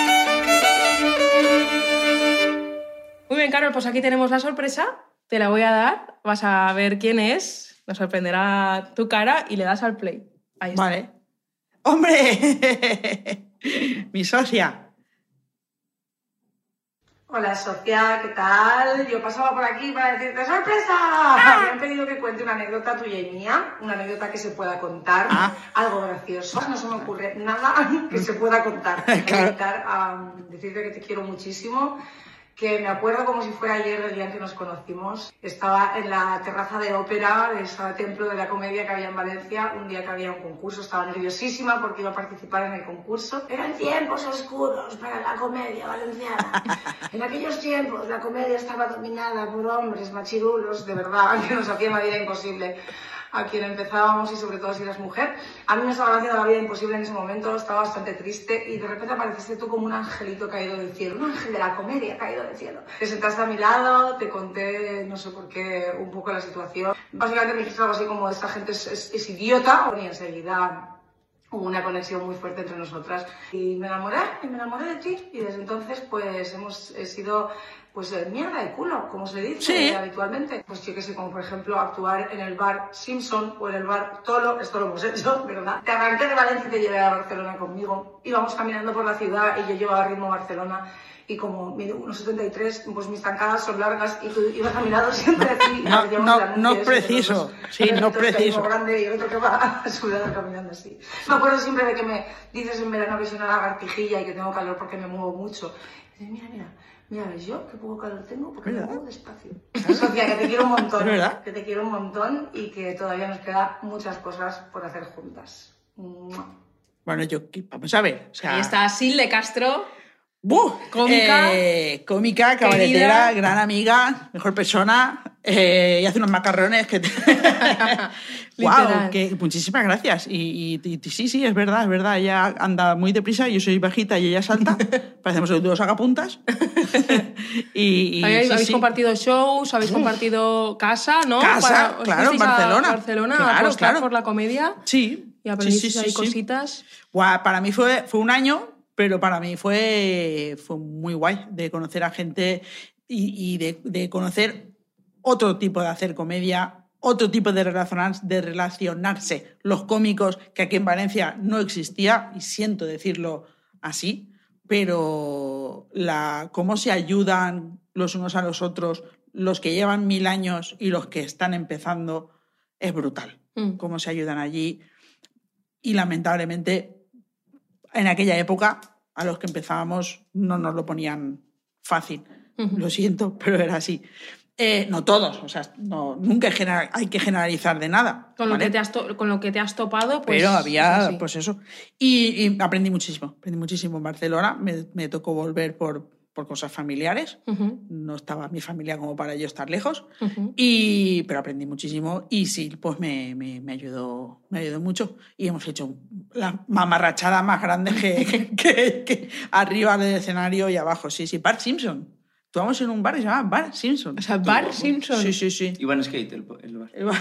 Muy bien, Carol, pues aquí tenemos la sorpresa. Te la voy a dar. Vas a ver quién es. Nos sorprenderá tu cara y le das al play. Ahí está. Vale. ¡Hombre! Mi socia. Hola Sofía, ¿qué tal? Yo pasaba por aquí para decirte ¡sorpresa! Me han pedido que cuente una anécdota tuya y mía, una anécdota que se pueda contar, algo gracioso. No se me ocurre nada que se pueda contar. Voy a dedicar a decirte que te quiero muchísimo, que me acuerdo como si fuera ayer el día en que nos conocimos. Estaba en la terraza de ópera de ese templo de la comedia que había en Valencia, un día que había un concurso. Estaba nerviosísima porque iba a participar en el concurso. Eran tiempos oscuros para la comedia valenciana. En aquellos tiempos la comedia estaba dominada por hombres machirulos, de verdad, que nos hacían la vida imposible a quien empezábamos, y sobre todo si eras mujer. A mí me estaba haciendo la vida imposible en ese momento, estaba bastante triste y de repente apareciste tú como un angelito caído del cielo, un ángel de la comedia caído del cielo. Te sentaste a mi lado, te conté, no sé por qué, un poco la situación. Básicamente me dijiste algo así como, esta gente es idiota, y enseguida hubo una conexión muy fuerte entre nosotras y me enamoré de ti, y desde entonces pues hemos sido pues mierda de culo, como se le dice Sí. habitualmente. Pues yo que sé, como por ejemplo actuar en el bar Simpson o en el bar Tolo, esto lo hemos hecho, ¿verdad? Te arranqué de Valencia y te llevé a Barcelona conmigo. Íbamos caminando por la ciudad y yo llevaba ritmo Barcelona, y como mido 1,73, pues mis zancadas son largas y tú ibas a mi lado siempre aquí. No es preciso. Sí, no es preciso. Grande y el otro que va sudado caminando así. Me acuerdo siempre de que me dices en verano que soy una lagartijilla y que tengo calor porque me muevo mucho. Y dices, mira, ¿ves yo qué poco calor tengo? Porque me muevo despacio. Sofía, que te quiero un montón. ¿Es verdad? Que te quiero un montón y que todavía nos quedan muchas cosas por hacer juntas. ¡Mua! Bueno, vamos a ver. O sea, Ahí está Silde Castro. ¡buh! Cómica. Cómica, cabaretera, gran amiga, mejor persona, y hace unos macarrones que... Literal. ¡Wow! Que, muchísimas gracias. Y sí, es verdad. Ella anda muy deprisa, yo soy bajita y ella salta. Parecemos dos sagapuntas. Habéis compartido shows, habéis compartido casa, ¿no? Casa, os claro, fuisteis a Barcelona. Barcelona Claro, a apostar claro. por la comedia. Sí. Y aprendisteis sí, ahí sí. cositas. Guau, para mí fue un año, pero para mí fue muy guay de conocer a gente y de conocer otro tipo de hacer comedia, otro tipo de relacionarse. Los cómicos, que aquí en Valencia no existía, y siento decirlo así, pero cómo se ayudan los unos a los otros, los que llevan 1000 años y los que están empezando, es brutal. Cómo se ayudan allí. Y lamentablemente, en aquella época, a los que empezábamos no nos lo ponían fácil. Lo siento, pero era así. No todos, o sea, nunca hay que generalizar de nada. Con lo, ¿vale? con lo que te has topado, pues... Pero había, sí. pues eso. Y aprendí muchísimo en Barcelona. Me tocó volver por cosas familiares. No estaba mi familia como para yo estar lejos. Pero aprendí muchísimo y sí, pues me ayudó mucho. Y hemos hecho la mamarrachada más grande que arriba del escenario y abajo. Sí, Bart Simpson. Actuamos en un bar que se llama Bart Simpson. O sea, Bart Simpson. Sí. Iban a skate el bar.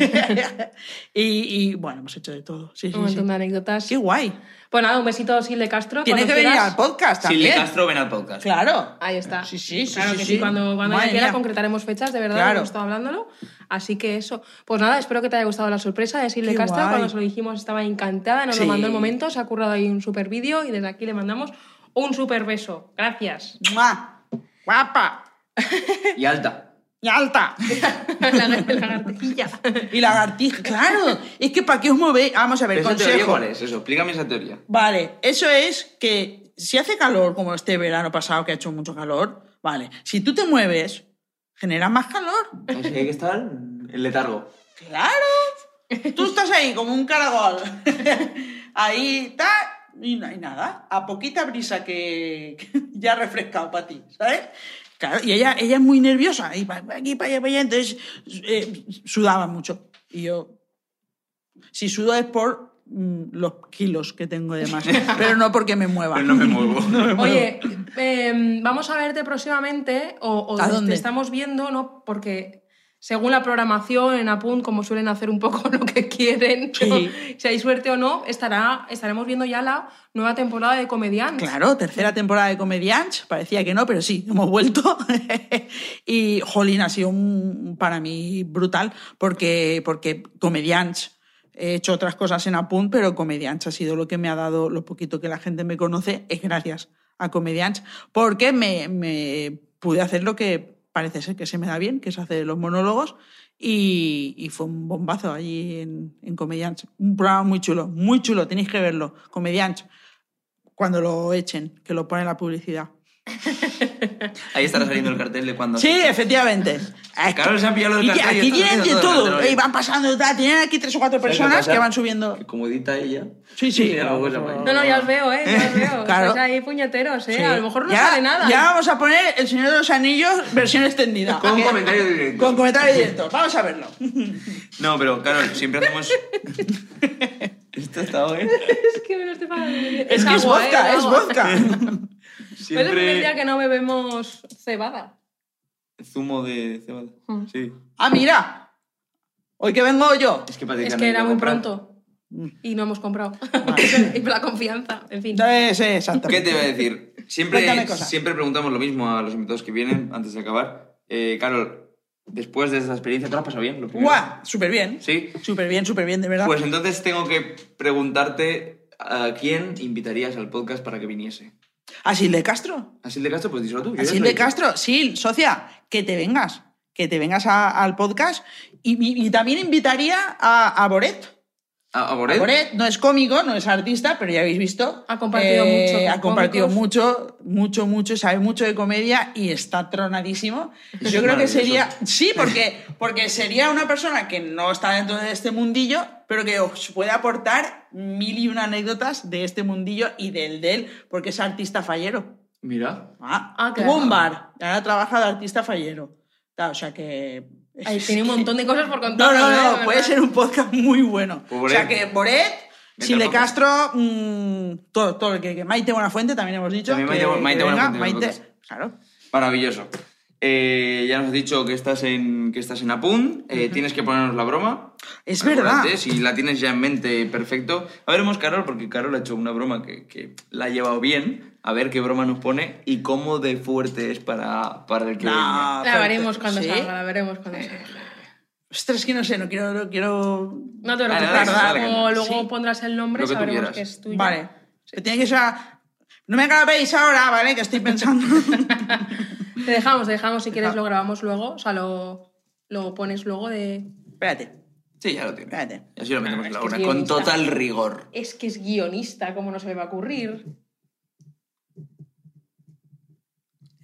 y bueno, hemos hecho de todo. Sí, Un montón de anécdotas. Qué guay. Pues nada, un besito a Silde Castro. Tiene que venir al podcast también. Silde Castro, ven al podcast. Claro. Ahí está. Sí. Claro que sí. Cuando ella quiera concretaremos fechas, de verdad, Claro. hemos estado hablándolo. Así que eso. Pues nada, espero que te haya gustado la sorpresa de Silde Qué Castro. guay. Cuando se lo dijimos estaba encantada, nos lo mandó el momento, se ha currado ahí un súper vídeo y desde aquí le mandamos un súper beso. Gracias. ¡Mua! ¡Guapa! Y alta. Y alta. La lagartijilla. Y lagartija, claro. Es que ¿para qué os movéis? Vamos a ver, ¿Esa teoría consejo. cuál es? Eso, explícame esa teoría. Vale, eso es que si hace calor, como este verano pasado que ha hecho mucho calor, vale, si tú te mueves, generas más calor. Así que hay que estar en letargo. ¡Claro! Tú estás ahí como un caragol. Ahí está y no hay nada. A poquita brisa que ya ha refrescado para ti, ¿sabes? Claro, y ella es muy nerviosa, y para aquí, para allá, entonces sudaba mucho. Y yo, si sudo es por los kilos que tengo de más, pero no porque me mueva. Pero no me muevo. Oye, vamos a verte próximamente, o ¿A dónde? te estamos viendo, ¿no? Porque según la programación en Apunt, como suelen hacer un poco lo que quieren, ¿no? Sí. Si hay suerte o no, estaremos viendo ya la nueva temporada de Comediantes. Claro, tercera temporada de Comediantes, parecía que no, pero sí, hemos vuelto. Y, jolín, ha sido para mí brutal, porque Comediantes, he hecho otras cosas en Apunt, pero Comediantes ha sido lo que me ha dado, lo poquito que la gente me conoce, es gracias a Comediantes, porque me pude hacer lo que parece ser que se me da bien, que es hacer los monólogos, y fue un bombazo allí en Comediantes. Un programa muy chulo, tenéis que verlo, Comediantes. Cuando lo echen, que lo pone la publicidad. Ahí estará saliendo el cartel de cuando... Sí, efectivamente. Claro, se han pillado los Y carteles. aquí y están tienen de haciendo todo. el cartel. Van pasando, tienen aquí 3 o 4 ¿Sabes qué personas pasa? que van subiendo. Que como edita ella... Sí. algo se apaña. No, ya os veo, ya os veo. Claro. Estáis ahí puñeteros, Sí. A lo mejor no ya, sale nada. Ya vamos a poner El Señor de los Anillos versión extendida. Con comentario directo. Con comentario directo. Vamos a verlo. No, pero Carol, siempre hacemos... Esto está bien. Es que me lo estoy pagando. Es que es vodka, es vodka. Es el primer día Siempre... que no bebemos cebada. Zumo de cebada. Sí. Ah, mira. Hoy que vengo yo. Es que, Patricia, Es no que hay era muy comprar. pronto. Y no hemos comprado. Y la confianza, en fin. Sí, exacto. ¿Qué te iba a decir? Cuéntame cosas. Siempre preguntamos lo mismo a los invitados que vienen antes de acabar. Carol, después de esta experiencia, ¿te lo has pasado bien? Lo primero? ¡Guau! Súper bien. ¿Sí? Súper bien, de verdad. Pues entonces tengo que preguntarte a quién invitarías al podcast para que viniese. ¿A Silde Castro? ¿A Silde Castro? Pues díselo tú. yo ¿A ya se lo he Silde dicho. Castro? Sí, socia, que te vengas al podcast. Y también invitaría a Boret. ¿A Boret? Boret no es cómico, no es artista, pero ya habéis visto. Ha compartido mucho con Ha compartido cómicos. mucho, sabe mucho de comedia y está tronadísimo. Eso Yo es creo que maravilloso. sería... Sí, porque sería una persona que no está dentro de este mundillo, pero que os puede aportar 1001 anécdotas de este mundillo y del de él, porque es artista fallero. Mira. claro. Tuvo un bar, y ahora trabaja de artista fallero. O sea que... Ahí tiene un montón de cosas por contar. No, puede ser un podcast muy bueno. Pues o sea que Boret, Vente Silde al podcast. Castro, todo el que Maite Buenafuente también hemos dicho. También que Maite venga, Buenafuente en el podcast. claro. Maravilloso. Ya nos has dicho que estás en Apunt. Tienes que ponernos la broma. Es verdad. Acuérdate, si la tienes ya en mente, perfecto. A veremos, Carol, porque Carol ha hecho una broma que la ha llevado bien. A ver qué broma nos pone y cómo de fuerte es para el que viene. La veremos cuando ¿Sí? salga, la veremos cuando salga. Ostras, es que no sé, no quiero... No te Dale, preocupes, dale, luego sí. pondrás el nombre, Lo que tú sabremos quieras. que es tuyo. Vale. Que tiene que ser... No me acabéis ahora, ¿vale? Que estoy pensando. Te dejamos, si quieres lo grabamos luego, o sea, lo pones luego de... Espérate. Sí, ya lo tiene. Espérate. Y así lo metemos Es en la que es hora, con guionista. total rigor. Es que es guionista, ¿cómo no se me va a ocurrir?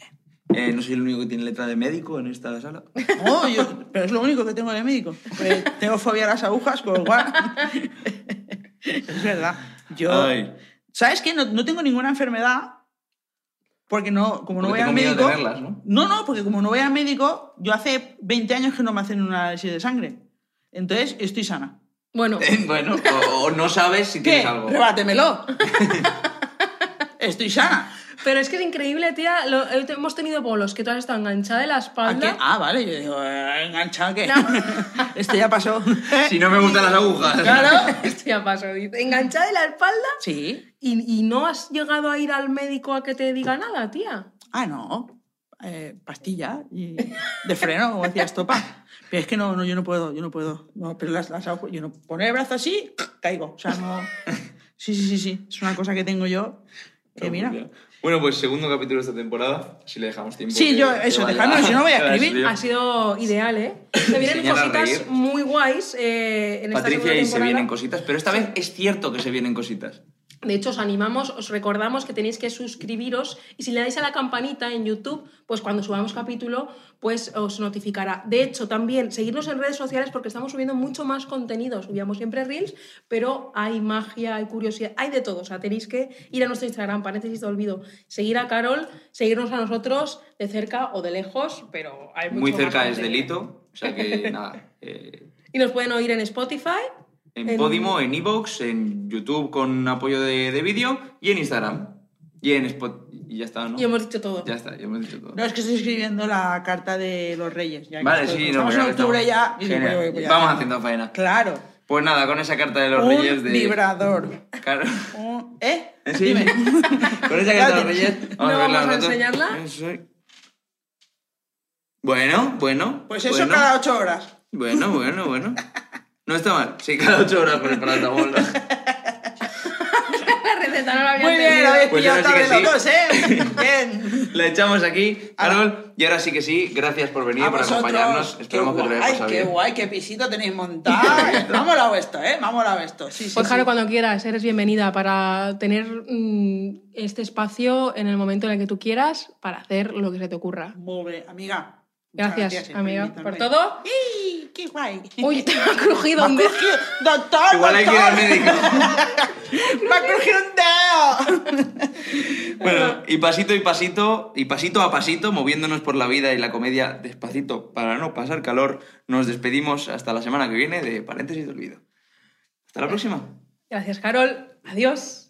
No soy el único que tiene letra de médico en esta sala. No, pero es lo único que tengo de médico. Porque tengo fobia a las agujas, con lo cual... Es verdad. Yo... Ay. ¿Sabes qué? No tengo ninguna enfermedad porque como no voy Porque al tengo miedo de médico... tenerlas, ¿no? No, porque como no voy al médico, yo hace 20 años que no me hacen un análisis de sangre. Entonces, estoy sana. Bueno, Bueno, o no sabes si tienes ¿Qué? algo. Rebátemelo. Estoy sana. pero es que es increíble, tía. Hemos tenido bolos que tú has estado enganchada de la ¿A espalda. qué? Ah, vale. Yo digo, ¿enganchado qué? No. Esto ya pasó. Si no me gustan las agujas. Claro. Esto ya pasó, dice. Enganchada de la espalda Sí. y no has llegado a ir al médico a que te diga nada, tía. Ah, no. Pastilla y de freno, como decía Estopa. Pero es que no, yo no puedo. No, pero las agujas, yo no poner el brazo así, caigo. O sea, no. Sí. Es una cosa que tengo yo. Que mira. Bueno, pues segundo capítulo de esta temporada. Si le dejamos tiempo. Sí, yo, eso, dejadme, si no voy a escribir. Ha sido ideal, ¿eh? Te vienen Enseñar a cositas reír. muy guays en esta Patricia, segunda y se temporada. vienen cositas, pero esta vez es cierto que se vienen cositas. De hecho, os animamos, os recordamos que tenéis que suscribiros y si le dais a la campanita en YouTube, pues cuando subamos capítulo, pues os notificará. De hecho, también seguirnos en redes sociales porque estamos subiendo mucho más contenido. Subíamos siempre Reels, pero hay magia, hay curiosidad, hay de todo. O sea, tenéis que ir a nuestro Instagram, paréntesis de olvido, seguir a Carol, seguirnos a nosotros de cerca o de lejos, pero hay mucho Muy más cerca es contenido. delito, o sea que nada. Y nos pueden oír en Spotify. En Podimo, en iVoox, en YouTube con apoyo de vídeo y en Instagram. Y en Spotify. Y ya está, ¿no? Y hemos dicho todo. Ya está, ya hemos dicho todo. No, es que estoy escribiendo la carta de los Reyes. Ya que Vale, estoy- sí, no. estamos ya en que octubre estamos. ya. Y digo, Genial. pues ya Vamos está. haciendo faena. Claro. Pues nada, con esa carta de los Un Reyes de... vibrador. Claro. ¿Eh? Sí. Dime. Con esa carta de los Reyes... ¿No verla vamos a nosotros. enseñarla? Eso. Bueno. Pues eso bueno. cada 8 horas. Bueno. No está mal. Sí, cada 8 horas con el paracetamol. La receta no la había Muy bien, entendido. habéis Pues pillado ahora sí tarde que los sí. dos, ¿eh? Bien. La echamos aquí, Carol. Y ahora sí que sí, gracias por venir, A por vosotros. acompañarnos. Esperamos que te lo hayas Ay, pasado qué bien. guay, qué pisito tenéis montado. Me ha molado esto, ¿eh? Me ha molado esto. Sí, Pues sí. Jaro, cuando quieras, eres bienvenida para tener este espacio en el momento en el que tú quieras para hacer lo que se te ocurra. Muy bien, amiga. Muchas Gracias, por amiga, invitarme. por todo. ¡Ey! ¡Qué guay! Uy, te ha crujido un Me ha dedo. crujido- ¡Doctor! Igual hay que ir al médico. ¡Me ha crujido un dedo! Bueno, y pasito a pasito, moviéndonos por la vida y la comedia despacito para no pasar calor, nos despedimos hasta la semana que viene de Paréntesis de Olvido. Hasta la próxima. Gracias, Carol. Adiós.